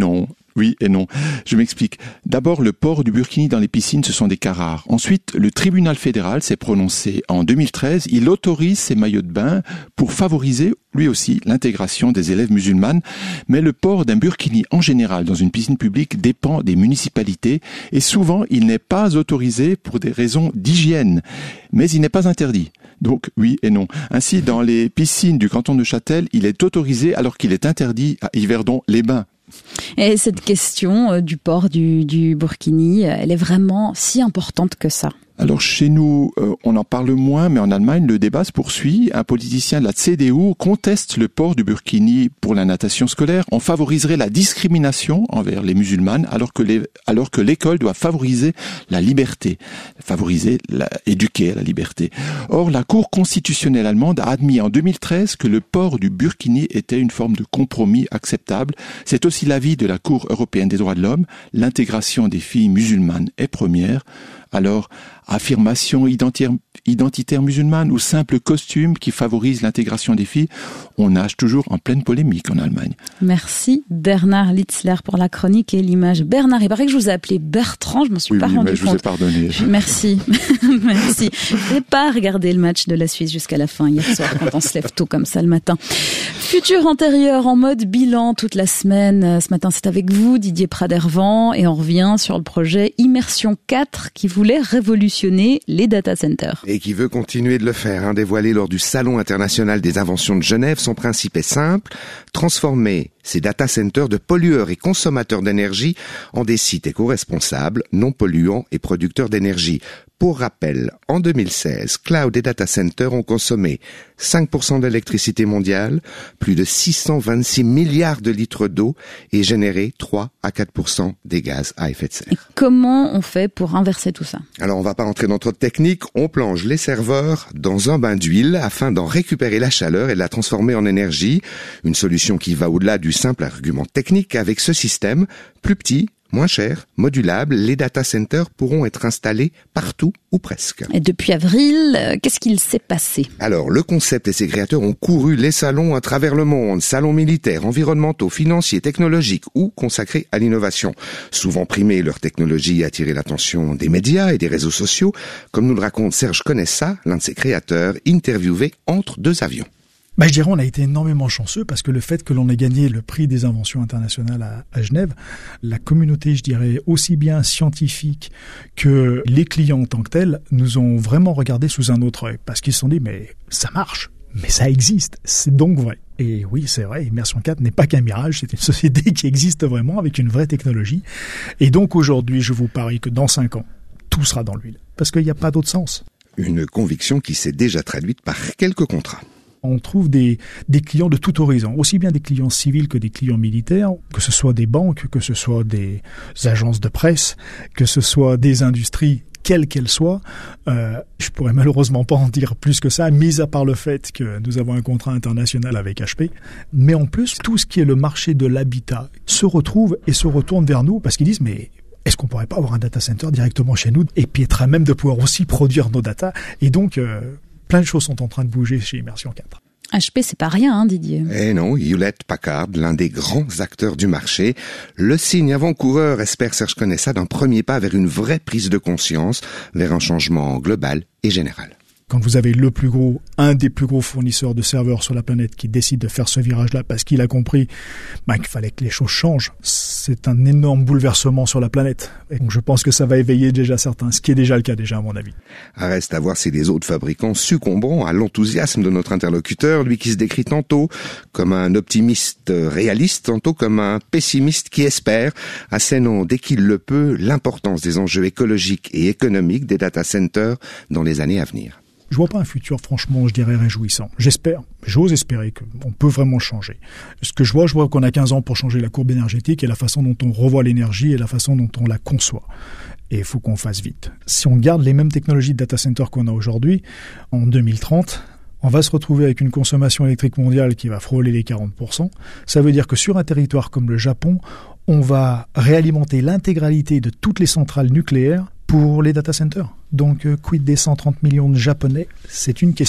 Speaker 15: Oui et non. Je m'explique. D'abord, le port du burkini dans les piscines, ce sont des cas rares. Ensuite, le tribunal fédéral s'est prononcé en deux mille treize. Il autorise ces maillots de bain pour favoriser, lui aussi, l'intégration des élèves musulmanes. Mais le port d'un burkini, en général, dans une piscine publique, dépend des municipalités. Et souvent, il n'est pas autorisé pour des raisons d'hygiène. Mais il n'est pas interdit. Donc, oui et non. Ainsi, dans les piscines du canton de Châtel, il est autorisé alors qu'il est interdit à Yverdon-les-Bains.
Speaker 2: Et cette question euh, du port du, du burkini, euh, elle est vraiment si importante que ça?
Speaker 15: Alors chez nous, euh, on en parle moins, mais en Allemagne, le débat se poursuit. Un politicien de la C D U conteste le port du burkini pour la natation scolaire. On favoriserait la discrimination envers les musulmanes, alors que les, alors que l'école doit favoriser la liberté, favoriser, la, éduquer à la liberté. Or, la Cour constitutionnelle allemande a admis en deux mille treize que le port du burkini était une forme de compromis acceptable. C'est aussi l'avis de la Cour européenne des droits de l'homme. L'intégration des filles musulmanes est première. Alors, affirmation identitaire, identitaire musulmane ou simple costume qui favorise l'intégration des filles, on nage toujours en pleine polémique en Allemagne.
Speaker 2: Merci Bernard Litzler pour la chronique et l'image. Bernard, il paraît que je vous ai appelé Bertrand, je m'en suis
Speaker 15: oui,
Speaker 2: pas
Speaker 15: oui,
Speaker 2: rendu
Speaker 15: mais je
Speaker 2: compte.
Speaker 15: vous ai pardonné.
Speaker 2: Merci, merci. Je n'ai pas regardé le match de la Suisse jusqu'à la fin hier soir quand on se lève tôt comme ça le matin. Futur antérieur en mode bilan toute la semaine. Ce matin, c'est avec vous, Didier Pradervan, et on revient sur le projet Immersion quatre qui voulait révolutionner les data centers.
Speaker 1: Et qui veut continuer de le faire, hein, dévoilé lors du Salon international des inventions de Genève. Son principe est simple, transformer ces data centers de pollueurs et consommateurs d'énergie en des sites éco-responsables, non polluants et producteurs d'énergie. Pour rappel, en deux mille seize, cloud et data centers ont consommé cinq pour cent de l'électricité mondiale, plus de six cent vingt-six milliards de litres d'eau et généré trois à quatre pour cent des gaz à effet de serre.
Speaker 2: Et comment on fait pour inverser tout ça?
Speaker 1: Alors, on va pas rentrer dans trop de techniques. On plonge les serveurs dans un bain d'huile afin d'en récupérer la chaleur et de la transformer en énergie. Une solution qui va au-delà du simple argument technique. Avec ce système, plus petit, moins cher, modulable, les data centers pourront être installés partout ou presque.
Speaker 2: Et depuis avril, euh, qu'est-ce qu'il s'est passé?
Speaker 1: Alors, le concept et ses créateurs ont couru les salons à travers le monde, salons militaires, environnementaux, financiers, technologiques ou consacrés à l'innovation. Souvent primés, leur technologie a attiré l'attention des médias et des réseaux sociaux, comme nous le raconte Serge Conessa, l'un de ses créateurs, interviewé entre deux avions.
Speaker 16: Bah, je dirais on a été énormément chanceux parce que le fait que l'on ait gagné le prix des inventions internationales à, à Genève, la communauté, je dirais, aussi bien scientifique que les clients en tant que tels, nous ont vraiment regardé sous un autre œil parce qu'ils se sont dit mais ça marche, mais ça existe, c'est donc vrai. Et oui, c'est vrai, Immersion quatre n'est pas qu'un mirage, c'est une société qui existe vraiment avec une vraie technologie. Et donc aujourd'hui, je vous parie que dans cinq ans, tout sera dans l'huile parce qu'il n'y a pas d'autre sens.
Speaker 1: Une conviction qui s'est déjà traduite par quelques contrats.
Speaker 16: On trouve des, des clients de tout horizon, aussi bien des clients civils que des clients militaires, que ce soit des banques, que ce soit des agences de presse, que ce soit des industries, quelles qu'elles soient. Euh, je pourrais malheureusement pas en dire plus que ça, mis à part le fait que nous avons un contrat international avec H P. Mais en plus, tout ce qui est le marché de l'habitat se retrouve et se retourne vers nous parce qu'ils disent mais est-ce qu'on pourrait pas avoir un data center directement chez nous et puis être à même de pouvoir aussi produire nos data. Et donc euh, plein de choses sont en train de bouger chez Immersion quatre.
Speaker 2: H P, c'est pas rien, hein, Didier.
Speaker 1: Eh non, Hewlett-Packard, l'un des grands acteurs du marché. Le signe avant-coureur, espère Serge Conessa, d'un premier pas vers une vraie prise de conscience, vers un changement global et général.
Speaker 16: Quand vous avez le plus gros, un des plus gros fournisseurs de serveurs sur la planète qui décide de faire ce virage-là parce qu'il a compris bah, qu'il fallait que les choses changent, c'est un énorme bouleversement sur la planète. Et donc je pense que ça va éveiller déjà certains, ce qui est déjà le cas déjà à mon avis.
Speaker 1: Reste à voir si les autres fabricants succomberont à l'enthousiasme de notre interlocuteur, lui qui se décrit tantôt comme un optimiste réaliste, tantôt comme un pessimiste qui espère, assénant dès qu'il le peut l'importance des enjeux écologiques et économiques des data centers dans les années à venir.
Speaker 16: Je vois pas un futur, franchement, je dirais réjouissant. J'espère, j'ose espérer qu'on peut vraiment changer. Ce que je vois, je vois qu'on a quinze ans pour changer la courbe énergétique et la façon dont on revoit l'énergie et la façon dont on la conçoit. Et il faut qu'on fasse vite. Si on garde les mêmes technologies de data center qu'on a aujourd'hui, en deux mille trente, on va se retrouver avec une consommation électrique mondiale qui va frôler les quarante pour cent. Ça veut dire que sur un territoire comme le Japon, on va réalimenter l'intégralité de toutes les centrales nucléaires pour les data centers. Donc, euh, quid des cent trente millions de Japonais? C'est une question.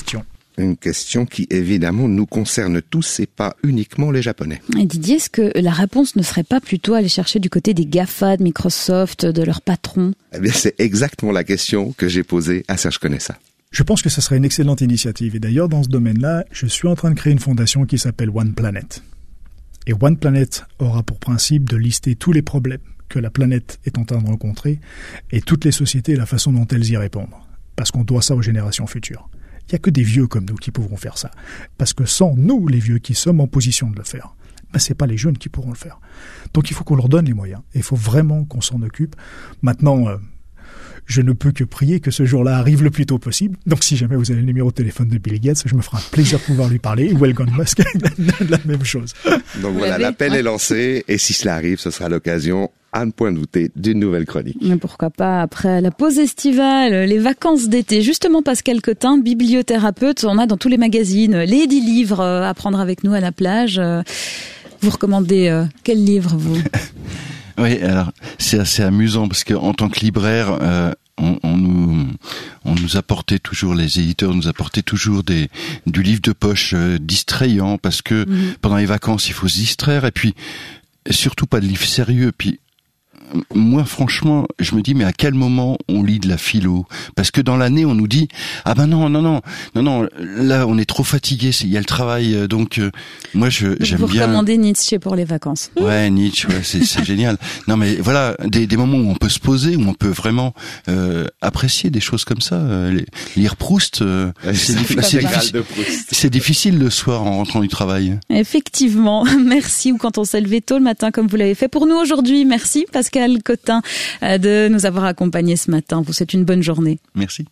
Speaker 1: Une question qui évidemment nous concerne tous et pas uniquement les Japonais.
Speaker 2: Et Didier, est-ce que la réponse ne serait pas plutôt aller chercher du côté des GAFA, de Microsoft, de leurs patrons?
Speaker 1: Eh bien, c'est exactement la question que j'ai posée à Serge Conessa.
Speaker 16: Je pense que ce serait une excellente initiative. Et d'ailleurs, dans ce domaine-là, je suis en train de créer une fondation qui s'appelle One Planet. Et One Planet aura pour principe de lister tous les problèmes que la planète est en train de rencontrer et toutes les sociétés et la façon dont elles y répondent. Parce qu'on doit ça aux générations futures. Il n'y a que des vieux comme nous qui pourront faire ça. Parce que sans nous, les vieux qui sommes en position de le faire, ben c'est pas les jeunes qui pourront le faire. Donc il faut qu'on leur donne les moyens. Et il faut vraiment qu'on s'en occupe. Maintenant, euh, je ne peux que prier que ce jour-là arrive le plus tôt possible. Donc si jamais vous avez le numéro de téléphone de Bill Gates, je me ferai un plaisir de pouvoir lui parler. Ou Elon Musk, la même chose.
Speaker 1: Donc voilà, l'appel est lancé. Et si cela arrive, ce sera l'occasion, à ne point douter, d'une nouvelle chronique.
Speaker 2: Mais pourquoi pas après la pause estivale, les vacances d'été. Justement, Pascal Cotin, bibliothérapeute, on a dans tous les magazines les dix livres à prendre avec nous à la plage. Vous recommandez euh, quel livre, vous?
Speaker 12: Oui, alors c'est assez amusant parce que en tant que libraire, euh, on, on nous on nous apportait toujours, les éditeurs nous apportaient toujours des du livre de poche euh, distrayant parce que mmh. pendant les vacances il faut se distraire et puis surtout pas de livre sérieux. Puis moi, franchement, je me dis, mais à quel moment on lit de la philo? Parce que dans l'année, on nous dit, ah ben non, non, non, non, non, là, on est trop fatigué, il y a le travail, donc euh, moi, je
Speaker 2: donc
Speaker 12: j'aime
Speaker 2: vous
Speaker 12: bien.
Speaker 2: Vous recommandez Nietzsche pour les vacances?
Speaker 12: Ouais, Nietzsche, ouais, c'est, c'est génial. Non, mais voilà, des, des moments où on peut se poser, où on peut vraiment euh, apprécier des choses comme ça. Euh, lire Proust, euh, c'est, diffi- c'est, difficile, c'est difficile le soir en rentrant du travail.
Speaker 2: Effectivement, merci. Ou quand on s'est levé tôt le matin, comme vous l'avez fait pour nous aujourd'hui. Merci, Pascal Cotin, de nous avoir accompagnés ce matin. Vous souhaite une bonne journée.
Speaker 12: Merci.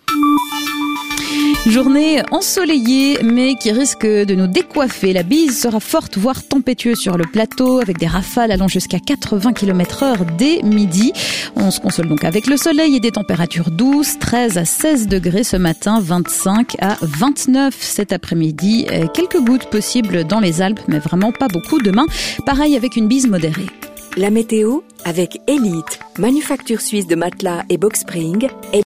Speaker 2: Journée ensoleillée, mais qui risque de nous décoiffer. La bise sera forte, voire tempétueuse sur le plateau, avec des rafales allant jusqu'à quatre-vingts kilomètres heure dès midi. On se console donc avec le soleil et des températures douces, treize à seize degrés ce matin, vingt-cinq à vingt-neuf cet après-midi. Quelques gouttes possibles dans les Alpes, mais vraiment pas beaucoup demain. Pareil avec une bise modérée.
Speaker 6: La météo avec Elite, manufacture suisse de matelas et box spring.